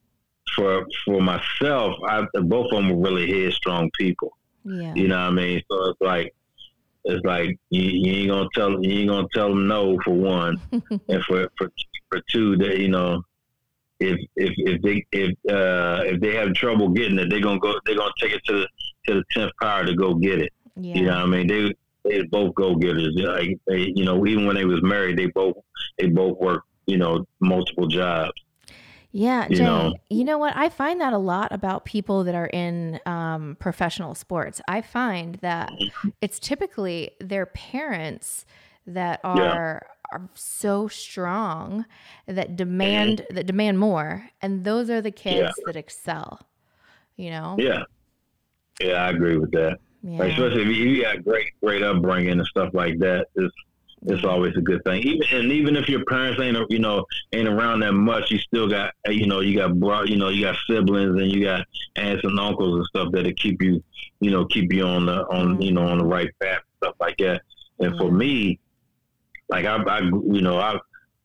for for myself, I, both of them were really headstrong people. Yeah. You know what I mean? So it's like, it's like you, you ain't gonna tell you ain't gonna tell them no, for one, and for for for two, that, you know, if if if they if uh if they have trouble getting it, they're gonna go they're gonna take it to the to the tenth power to go get it. Yeah. You know what I mean? They they both go getters. Like they, you know, even when they was married, they both they both worked, you know, multiple jobs. Yeah, You Jay, know? you know what? I find that a lot about people that are in um, professional sports. I find that it's typically their parents that Yeah. are are so strong that demand that demand more, and those are the Yeah. kids that excel. You know? Yeah. Yeah, I agree with that. Like, Yeah. especially if you, you got great, great upbringing and stuff like that, it's it's Yeah. always a good thing. Even and even if your parents ain't you know ain't around that much, you still got you know you got bro, you know you got siblings and you got aunts and uncles and stuff that'll keep you you know keep you on the on you know on the Mhm. right path, stuff like that. And for Yeah. me, like I, I you know I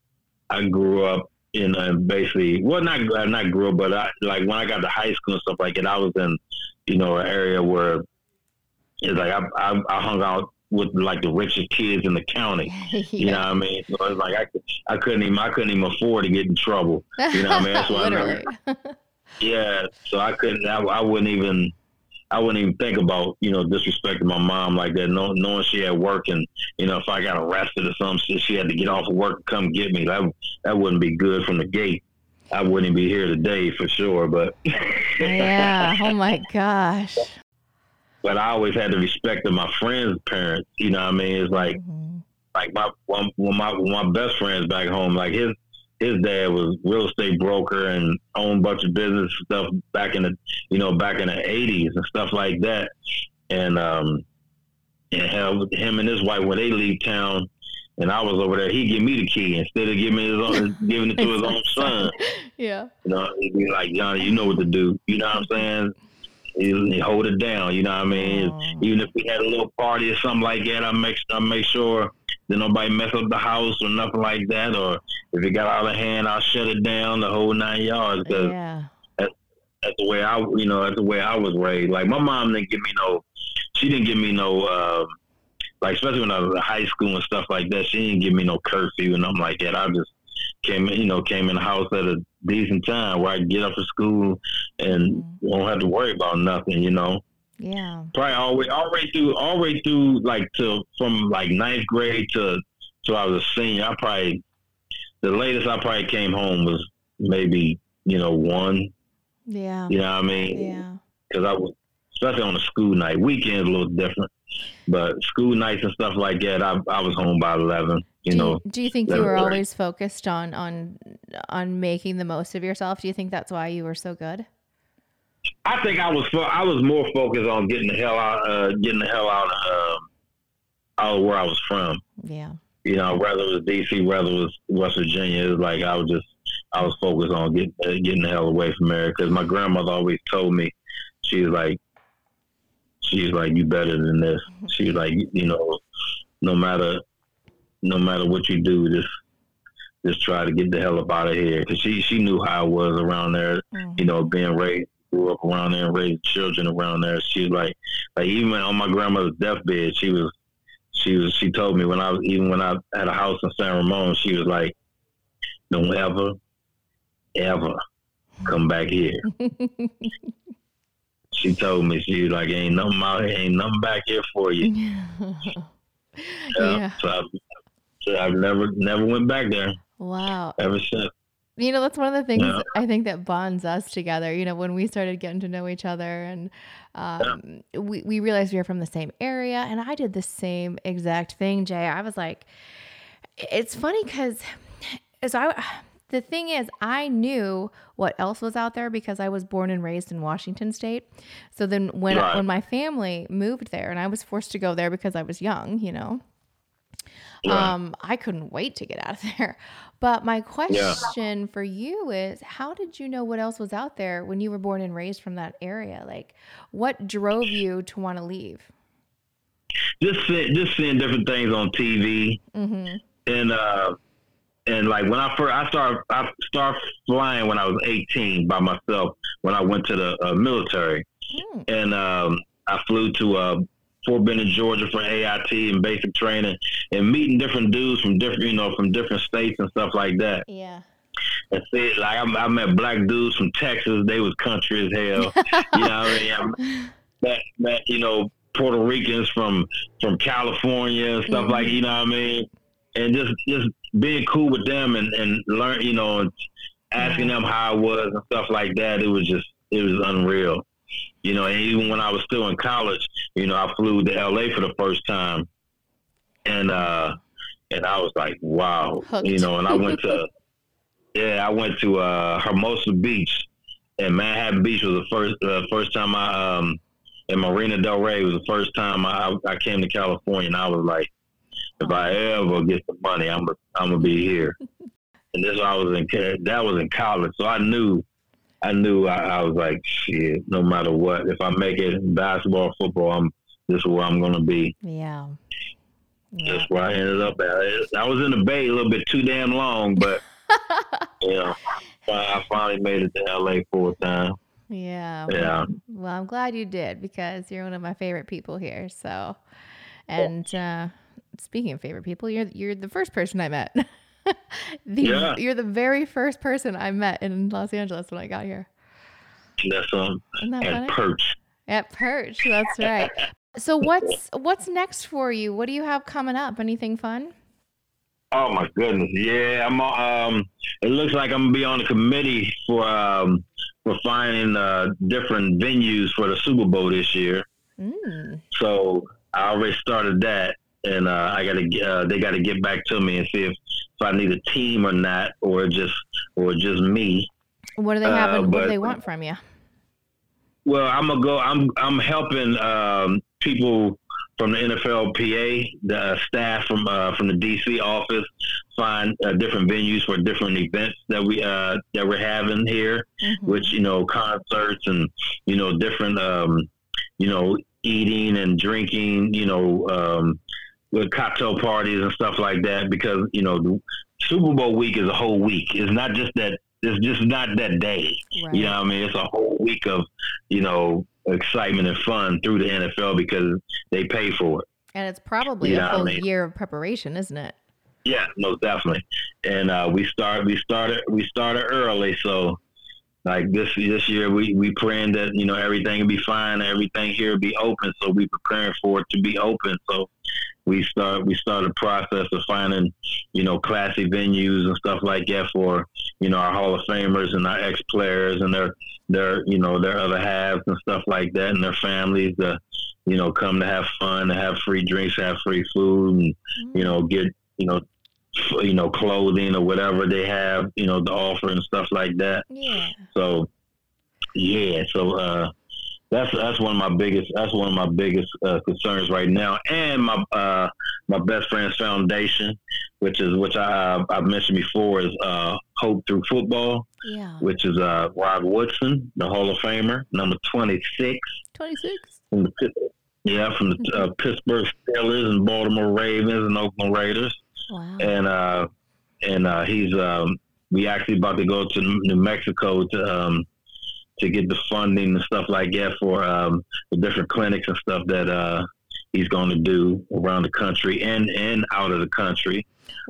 I grew up in uh, basically well not not grew up, but I like when I got to high school and stuff like that, I was in you know an area where it's like I, I I hung out with like the richest kids in the county. You know Yeah. what I mean? So it's like I, could, I couldn't even I couldn't even afford to get in trouble. You know what I mean? That's why I never, Literally. yeah. So I couldn't. I, I wouldn't even. I wouldn't even think about you know disrespecting my mom like that. Knowing, knowing she had work and you know if I got arrested or something, she had to get off of work and come get me. That that wouldn't be good from the gate. I wouldn't be here today for sure. But Yeah. Oh my gosh. but I always had the respect of my friends' parents. You know what I mean? It's like. Mhm. Like my one, one my one of my best friends back home, like his his dad was real estate broker and owned a bunch of business stuff back in the you know back in the eighties and stuff like that. And um and hell, him and his wife when they leave town, and I was over there, he'd give me the key instead of giving his own, giving it to his own son. Yeah. You know, he'd be like, Johnny, you know what to do. You know what I'm saying? You, you hold it down. You know what I mean? Oh. Even if we had a little party or something like that, I make I make sure that nobody mess up the house or nothing like that. Or if it got out of hand, I'll shut it down the whole nine yards. Because Yeah. that's, that's the way I, you know, that's the way I was raised. Like my mom didn't give me no, she didn't give me no, uh, like especially when I was in high school and stuff like that. She didn't give me no curfew and nothing like that. I just came, in, you know, came in the house at a decent time where I could get up to school and Mhm. don't have to worry about nothing, you know. Yeah. Probably all the way, all the way through, all the way through, like to from like ninth grade to till I was a senior. I probably the latest I probably came home was maybe you know one. Yeah. You know what I mean? Yeah. Because I was especially on a school night. Weekends a little different, but school nights and stuff like that, I I was home by eleven. You Do know, you, do you think you eleven were thirty. always focused on on on making the most of yourself? Do you think that's why you were so good? I think I was fo- I was more focused on getting the hell out, uh, getting the hell out of um, out of where I was from. Yeah. You know, whether it was D C, whether it was West Virginia, it was like I was just I was focused on getting uh, getting the hell away from there because my grandmother always told me she was like she was like you better than this. She was like you know no matter no matter what you do, just just try to get the hell up out of here because she she knew how I was around there. Mhm. You know, being raised. Grew up around there and raised children around there. She was like, like even on my grandmother's deathbed, she was, she was, she told me when I was, even when I had a house in San Ramon, she was like, don't ever, ever come back here. She told me, she was like, ain't nothing out here, ain't nothing back here for you. Yeah. Yeah. So, I, so I've never, never went back there Wow. ever since. You know, that's one of the things Yeah. I think that bonds us together. You know, when we started getting to know each other and um, we, we realized we were from the same area. And I did the same exact thing, Jay. I was like, it's funny because so I, the thing is, I knew what else was out there because I was born and raised in Washington State. So then when, Right. when my family moved there and I was forced to go there because I was young, you know, Right. um, I couldn't wait to get out of there. But my Yeah. question for you is, how did you know what else was out there when you were born and raised from that area? Like, what drove you to want to leave? Just, see- just seeing different things on T V Mm-hmm. and, uh, and like when I first, I started, I started flying when I was eighteen by myself when I went to the uh, military. Mm. And um, I flew to uh, Fort Benning, Georgia for A I T and basic training and meeting different dudes from different, you know, from different states and stuff like that. Yeah. And see, like I, I met black dudes from Texas. They was country as hell. You know what I mean? I met, met, you know, Puerto Ricans from, from California and stuff mm-hmm. like, you know what I mean? And just, just being cool with them and, and learn, you know, and asking yeah. them how I was and stuff like that. It was just, it was unreal. You know, and even when I was still in college, you know, I flew to L A for the first time. And, uh, and I was like, wow, Hooked. You know, and I went to, yeah, I went to, uh, Hermosa Beach, and Manhattan Beach was the first, uh, first time I, um, and Marina Del Rey was the first time I, I came to California, and I was like, if I ever get some money, I'm I'm gonna be here. And this I was in that was in college, so I knew I knew I, I was like, shit. No matter what, if I make it in basketball, football, I'm this is where I'm gonna be. Yeah, yeah. That's where I ended up at. I was in the Bay a little bit too damn long, but you know, I finally made it to L A full time. Yeah. Yeah. Well, I'm glad you did because you're one of my favorite people here. So, and. uh Speaking of favorite people, you're you're the first person I met. the, yeah. You're the very first person I met in Los Angeles when I got here. That's um that at funny? Perch. At Perch, that's right. So what's what's next for you? What do you have coming up? Anything fun? Oh my goodness, yeah. I'm um. It looks like I'm gonna be on the committee for um for finding uh different venues for the Super Bowl this year. Mm. So I already started that. And uh, I gotta, uh, they gotta get back to me and see if, if I need a team or not, or just, or just me. What do they have? Uh, what do they want from you? Well, I'm gonna go. I'm, I'm helping um, people from the N F L P A, the staff from, uh, from the D C office, find uh, different venues for different events that we, uh, that we're having here, mm-hmm. which you know, concerts and you know, different, um, you know, eating and drinking, you know. Um, with cocktail parties and stuff like that, because, you know, the Super Bowl week is a whole week. It's not just that, it's just not that day. Right. You know what I mean? It's a whole week of, you know, excitement and fun through the N F L because they pay for it. And it's probably you a whole I mean? year of preparation, isn't it? Yeah, most definitely. And uh, we start, we started, we started early. So like this, this year we, we praying that, you know, everything will be fine. Everything here will be open. So we preparing for it to be open. So we start, we started a process of finding, you know, classy venues and stuff like that for, you know, our Hall of Famers and our ex-players and their, their, you know, their other halves and stuff like that, and their families to, you know, come to have fun, to have free drinks, have free food, and, mm-hmm. you know, get, you know, you know, clothing or whatever they have, you know, to offer and stuff like that. Yeah. So, yeah. So, uh, That's that's one of my biggest that's one of my biggest uh, concerns right now, and my uh, my best friend's foundation, which is which I I've mentioned before, is uh, Hope Through Football, yeah. which is uh, Rod Woodson, the Hall of Famer, number twenty-six. twenty-six. From the, yeah, from the uh, Pittsburgh Steelers and Baltimore Ravens and Oakland Raiders. Wow. And uh, and uh, he's um, we actually about to go to New Mexico to. Um, to get the funding and stuff like that for um, the different clinics and stuff that uh, he's going to do around the country and, and out of the country.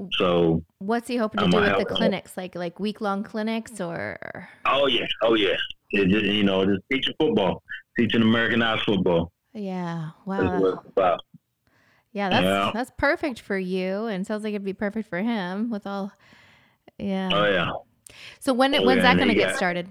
So what's he hoping to I'm do with the clinics? Him. Like like week long clinics or? Oh yeah, oh yeah. It just, you know, just teaching football, teaching Americanized football. Yeah, wow. That's what it's about. Yeah, that's yeah. that's perfect for you, and sounds like it'd be perfect for him with all. Yeah. Oh yeah. So when oh, when's yeah, that going to get got, started?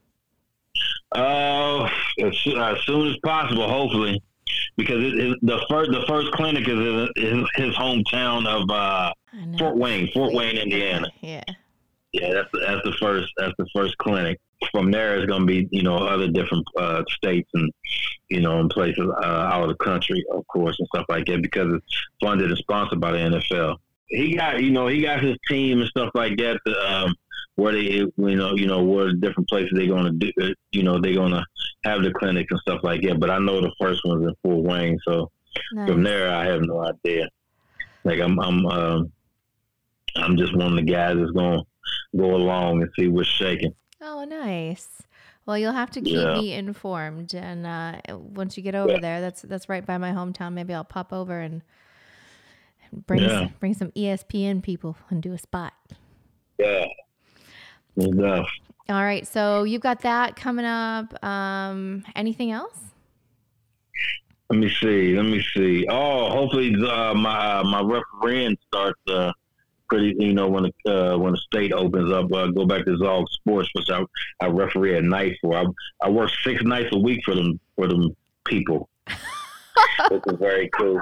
Uh, as, as soon as possible, hopefully, because it, it, the first the first clinic is in his, his hometown of uh, Fort Wayne, Fort Wayne, Indiana. Yeah, yeah, that's the, that's the first that's the first clinic. From there, it's going to be you know other different uh, states and you know and places uh, out of the country, of course, and stuff like that, because it's funded and sponsored by the N F L. He got you know he got his team and stuff like that. To, um, where they, you know, you know, where different places they're going to do, you know, they're going to have the clinic and stuff like that. But I know the first one's in Fort Wayne, so nice. From there, I have no idea. Like I'm, I'm, um, I'm just one of the guys that's gonna go along and see what's shaking. Oh, nice. Well, you'll have to keep Yeah, me informed, and uh, once you get over yeah, there, that's that's right by my hometown. Maybe I'll pop over and bring s- yeah, bring some E S P N people and do a spot. yeah. Enough. All right, so you've got that coming up. Um, anything else? Let me see. Let me see. Oh, hopefully uh, my uh, my refereeing starts uh, pretty. You know, when the uh, when the state opens up, uh, go back to Zog Sports, which I I referee at night for. I I work six nights a week for them for them people, which is very cool.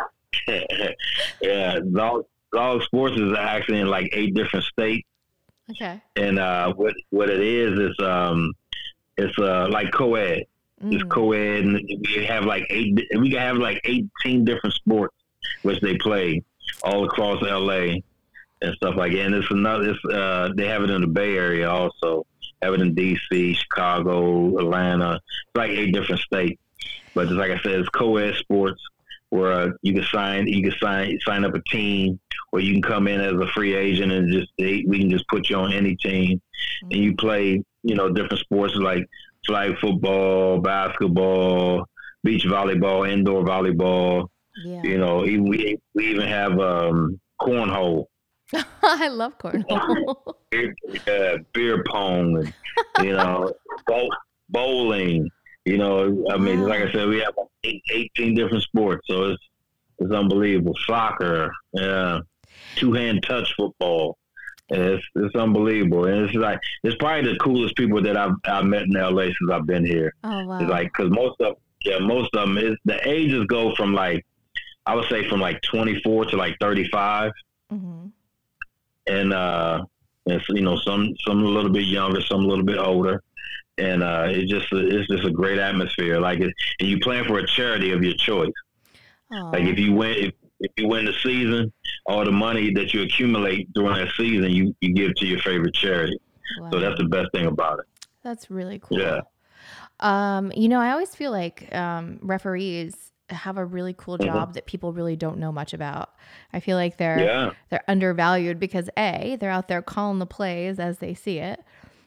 Yeah, Zog Zog Sports is actually in like eight different states, Okay. and uh, what what it is is um it's uh like co-ed. It's Mm. co-ed, and we have like eight. We can have like eighteen different sports which they play all across L A and stuff like that. And it's another. It's, uh, they have it in the Bay Area also. Have it in D C, Chicago, Atlanta. It's like eight different states. But just like I said, it's co-ed sports where uh, you can sign. You can sign sign up a team, or you can come in as a free agent and just they, we can just put you on any team, Mm. and you play. You know, different sports like flag football, basketball, beach volleyball, indoor volleyball. Yeah. You know, even, we we even have um, cornhole, I love cornhole. beer, uh, beer pong, and you know, bow, bowling. You know, I mean, like Wow. I said, we have eight, eighteen different sports, so it's it's unbelievable. Soccer, yeah, two hand touch football. And It's it's unbelievable, and it's like it's probably the coolest people that I've I've met in L A since I've been here. Oh, It's wow. like because most of yeah most of them is the ages go from like I would say from like twenty-four to like thirty-five, Hmm. and uh, and so, you know some some a little bit younger, some a little bit older, and uh, it's just it's just a great atmosphere. Like it, and you plan for a charity of your choice. Like if Oh, you win if, if you win the season, all the money that you accumulate during that season, you you give to your favorite charity. So that's the wow. best thing about it. That's really Yeah. cool. Um, you know, I always feel like um, referees have a really cool hmm job that people really don't know much about. I feel like they're Yeah. they're undervalued because A, they're out there calling the plays as they see it,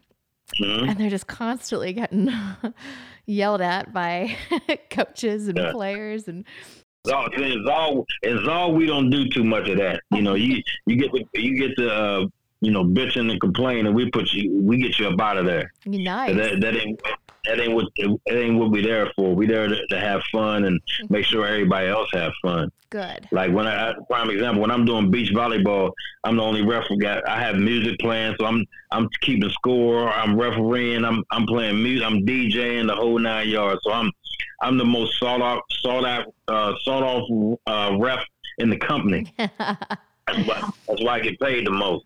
hmm and they're just constantly getting yelled at by coaches and Yeah. players and It's all, it's all, it's all we don't do too much of that. You know, you you get the you get the uh, you know bitching and complaining. We put you, we get you up out of there. nice. That that ain't that ain't what that ain't what we there for. We there to, to have fun and make sure everybody else have fun. Good. Like when I, prime example, when I'm doing beach volleyball, I'm the only referee. Got I have music playing, so I'm I'm keeping score. I'm refereeing. I'm I'm playing music. I'm DJing the whole nine yards. So I'm I'm the most sought off sought out uh, sought off uh, ref in the company. That's why, that's why I get paid the most.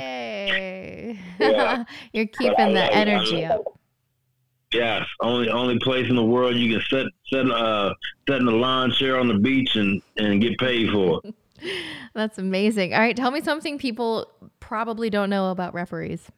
Yay. Yeah, You're but I keeping the love it. I energy love up. it. Yes, only only place in the world you can sit sit uh sit in a lawn chair on the beach and and get paid for it. That's amazing. All right, tell me something people probably don't know about referees.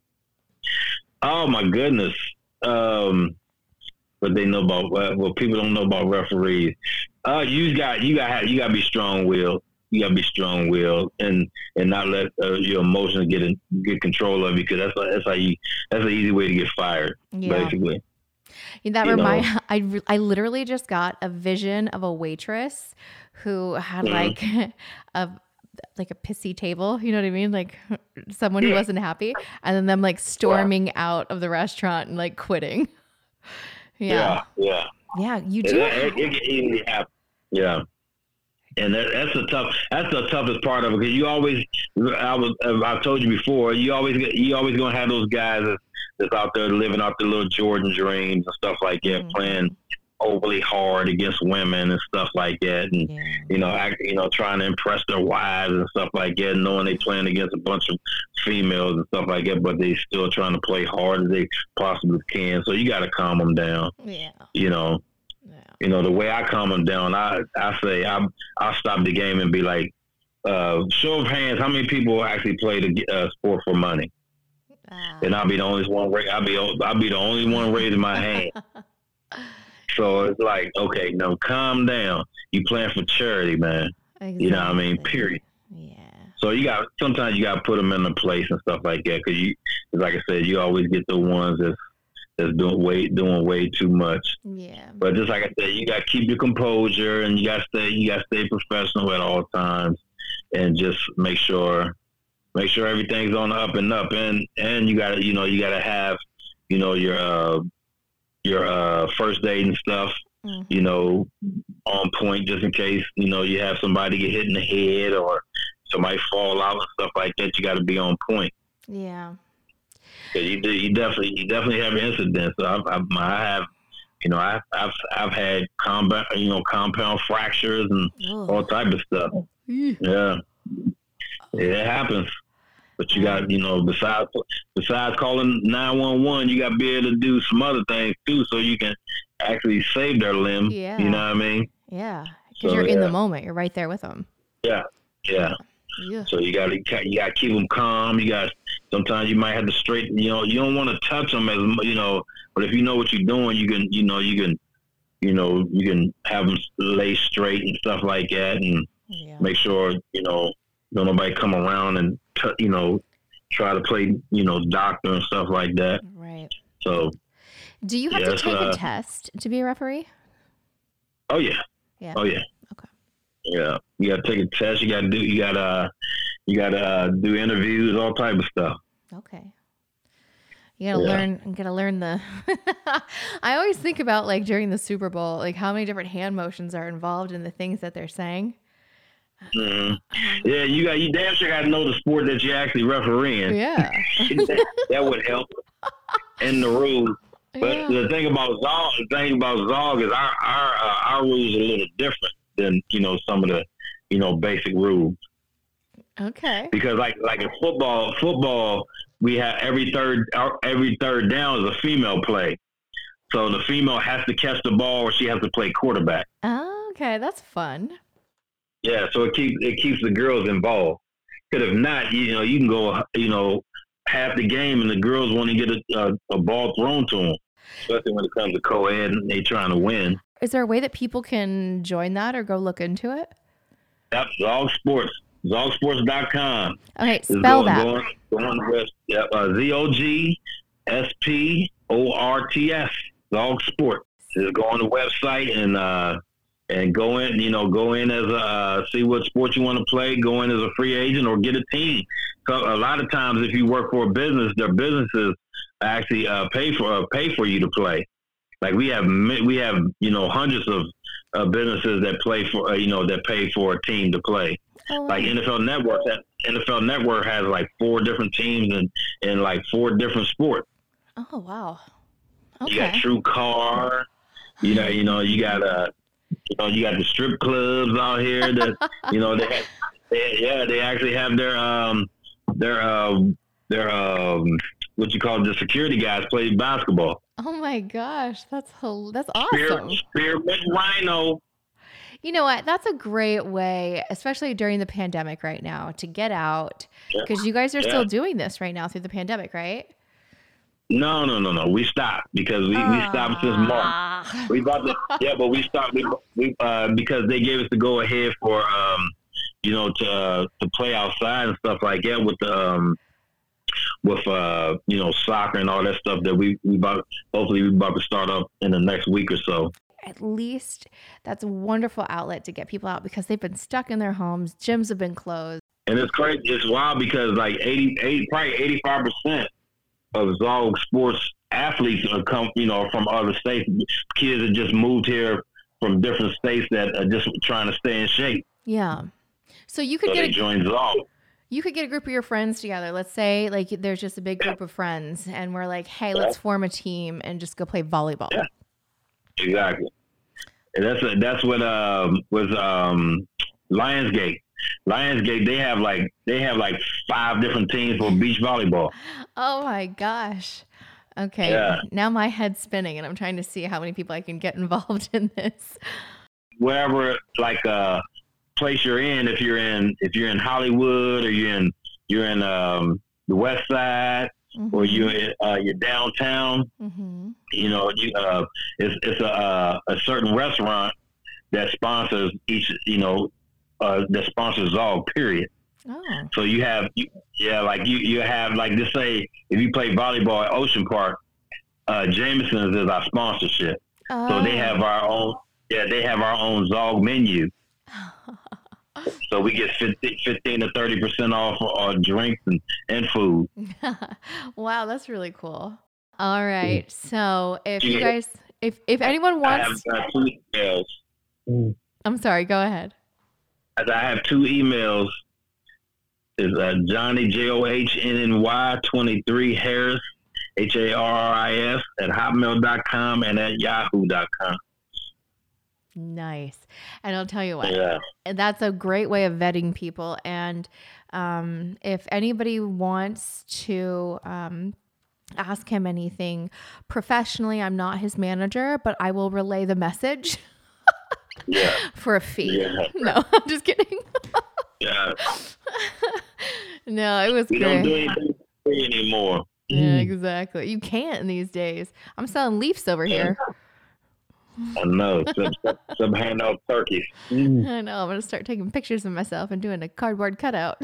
Oh my goodness. Um, what they know about what well, people don't know about referees. Uh, you got you got you got to be strong willed. You got to be strong willed and and not let uh, your emotions get in, get control of you because that's that's how you that's an easy way to get fired. Yeah. Basically, That you remind know. I re- I literally just got a vision of a waitress who had Mhm. like a like a pissy table, you know what I mean? Like someone who Yeah, wasn't happy and then them like wow. storming out of the restaurant and like quitting. Yeah. Yeah, yeah. Yeah, you It, do it, have it can easily happen. Yeah. And that, that's the tough. That's the toughest part of it because you always. I was. I've told you before. You always. get- You always gonna have those guys that's, that's out there living out their little Jordan dreams and stuff like that, playing Mhm. overly hard against women and stuff like that, and Yeah. you know, act, you know, trying to impress their wives and stuff like that, knowing they playing against a bunch of females and stuff like that, but they still trying to play hard as they possibly can. So you got to calm them down. Yeah. You know. Yeah. You know, the way I calm them down, I I say I I stop the game and be like, uh, show of hands, how many people actually play the uh, sport for money? And I'll Ah. be the only one. ra- I'll be I'll be the only one raising my hand. So it's like, okay, no, calm down. You playing for charity, man. You know what I mean? Exactly. Period. Yeah. So you got sometimes you got to put them in a place and stuff like that because you, like I said, you always get the ones that's that's doing way doing way too much. Yeah. But just like I said, you got to keep your composure and you got to stay you got to stay professional at all times, and just make sure make sure everything's on the up and up. And and you got to you know you got to have you know your uh, your uh, first aid and stuff. Mm-hmm. You know, on point just in case you know you have somebody get hit in the head or somebody fall out and stuff like that. You got to be on point. Yeah. Cause you do, you definitely, you definitely have incidents. So I've, I've, I have, you know, I've, I've, I've had compound, you know, compound fractures and Ugh. all type of stuff. Yeah, it happens. But you got, you know, besides, besides calling nine one one, you got to be able to do some other things too, so you can actually save their limb. Yeah. You know what I mean? Yeah. Because so, you're yeah. in the moment. You're right there with them. Yeah. Yeah. Yeah. So you got to you got to keep them calm. You got sometimes you might have to straighten. You know, you don't want to touch them as you know. But if you know what you're doing, you can you know you can you know you can have them lay straight and stuff like that, and yeah. make sure you know don't nobody come around and t- you know try to play you know doctor and stuff like that. Right. So. Do you have yes, to take uh, a test to be a referee? Oh yeah. Yeah. Oh yeah. Okay. Yeah, you got to take a test. You got to do. You got to. You got to uh, do interviews, all type of stuff. Okay. You gotta yeah. learn. You gotta learn the. I always think about like during the Super Bowl, like how many different hand motions are involved in the things that they're saying. Mm-hmm. Yeah, you got. You damn sure got to know the sport that you're actually refereeing. Yeah, that, that would help. And the rules. But yeah. the thing about Zog, the thing about Zog is our our uh, our rules are a little different than you know some of the you know basic rules. Okay. Because like like in football, football we have every third every third down is a female play, so the female has to catch the ball or she has to play quarterback. Oh, okay, that's fun. Yeah, so it keeps it keeps the girls involved. Because if not, you know, you can go you know half the game and the girls want to get a, a, a ball thrown to them, especially when it comes to co-ed and they trying to win. Is there a way that people can join that or go look into it? Yep, Zog Sports. Zog Sports dot com. Okay, spell going, that. Going, going with, yep, uh, Z O G S P O R T S. Zog Sports. Just go on the website and uh, and go in, you know, go in as a, uh, see what sport you want to play, go in as a free agent or get a team. So a lot of times if you work for a business, their businesses actually uh, pay for uh, pay for you to play. Like we have, we have, you know, hundreds of uh, businesses that play for, uh, you know, that pay for a team to play. Oh, wow. Like N F L Network, that N F L Network has like four different teams and in like four different sports. Oh wow! Okay. You got True Car, you know, you know, you got uh, you know, you got the strip clubs out here that you know they, have, they yeah, they actually have their um, their um, their um, what you call it, the security guys play basketball. Oh my gosh, that's that's awesome. Spear, Spearmint Rhino. You know what? That's a great way, especially during the pandemic right now, to get out because yeah. you guys are yeah. still doing this right now through the pandemic, right? No, no, no, no. We stopped because we, uh, we stopped since March. We about to, yeah, but we stopped we, we, uh, because they gave us the go ahead for, um, you know, to uh, to play outside and stuff like that with the, um, with uh, you know, soccer and all that stuff that we we about hopefully we about to start up in the next week or so. At least that's a wonderful outlet to get people out because they've been stuck in their homes. Gyms have been closed. And it's crazy. It's wild because like eighty, eighty probably eighty-five percent of Zog Sports athletes are come, you know, from other states. Kids that just moved here from different states that are just trying to stay in shape. Yeah. So you could so get they a, join Zog. You could get a group of your friends together. Let's say like there's just a big group yeah. of friends and we're like, hey, yeah. let's form a team and just go play volleyball. Yeah. Exactly. And that's a, that's what um, was um, Lionsgate. Lionsgate, they have like they have like five different teams for beach volleyball. Oh my gosh. Okay. Yeah. Now my head's spinning and I'm trying to see how many people I can get involved in this. Wherever like uh place you're in, if you're in if you're in Hollywood or you're in you're in um, the West Side, mm-hmm. or you uh, you're downtown, mm-hmm. you know, you uh, it's it's a uh, a certain restaurant that sponsors each, you know, uh, that sponsors all. Period. Oh. So you have, you, yeah, like you, you have, like, just say, if you play volleyball at Ocean Park, uh, Jameson's is our sponsorship. Oh. So they have our own, yeah, they have our own Zog menu. So we get fifteen, fifteen to thirty percent off our drinks and, and food. Wow, that's really cool. All right. So if you Yeah. guys, if, if anyone I have wants, uh, two emails. I'm sorry, go ahead. As I have two emails. Is uh, Johnny, J O H N N Y twenty-three Harris, H A R R I S at hotmail dot com and at yahoo dot com. Nice. And I'll tell you what, Yeah. that's a great way of vetting people. And um, if anybody wants to um, ask him anything professionally, I'm not his manager, but I will relay the message Yeah. for a fee. Yeah. No, I'm just kidding. Yeah. No, it was We great. don't do anything for free anymore. Yeah, exactly. You can't in these days. I'm selling Leafs over here. I know. Some, some, some hand out turkeys. Mm. I know. I'm going to start taking pictures of myself and doing a cardboard cutout.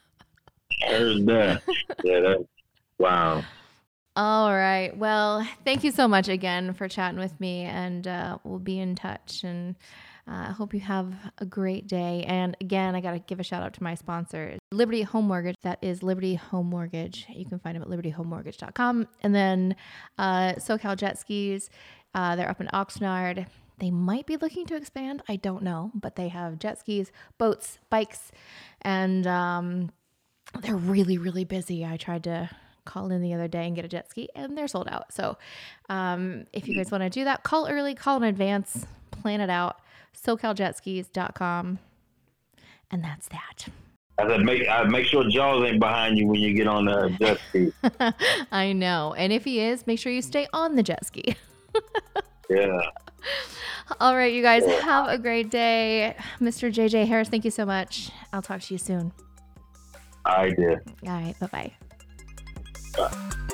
Heard that. Yeah, that. Wow. All right. Well, thank you so much again for chatting with me, and uh, we'll be in touch. And I uh, hope you have a great day. And again, I got to give a shout out to my sponsor, Liberty Home Mortgage. That is Liberty Home Mortgage. You can find them at liberty home mortgage dot com. And then uh, SoCal Jet Skis. Uh, they're up in Oxnard. They might be looking to expand. I don't know, but they have jet skis, boats, bikes, and um, they're really, really busy. I tried to call in the other day and get a jet ski, and they're sold out. So um, if you guys want to do that, call early, call in advance, plan it out. so cal jet skis dot com. And that's that. I said, make, I make sure Jaws ain't behind you when you get on the jet ski. I know. And if he is, make sure you stay on the jet ski. Yeah. All right, you guys, have a great day. Mister J J Harris, thank you so much. I'll talk to you soon. I did. All right, bye-bye. Bye.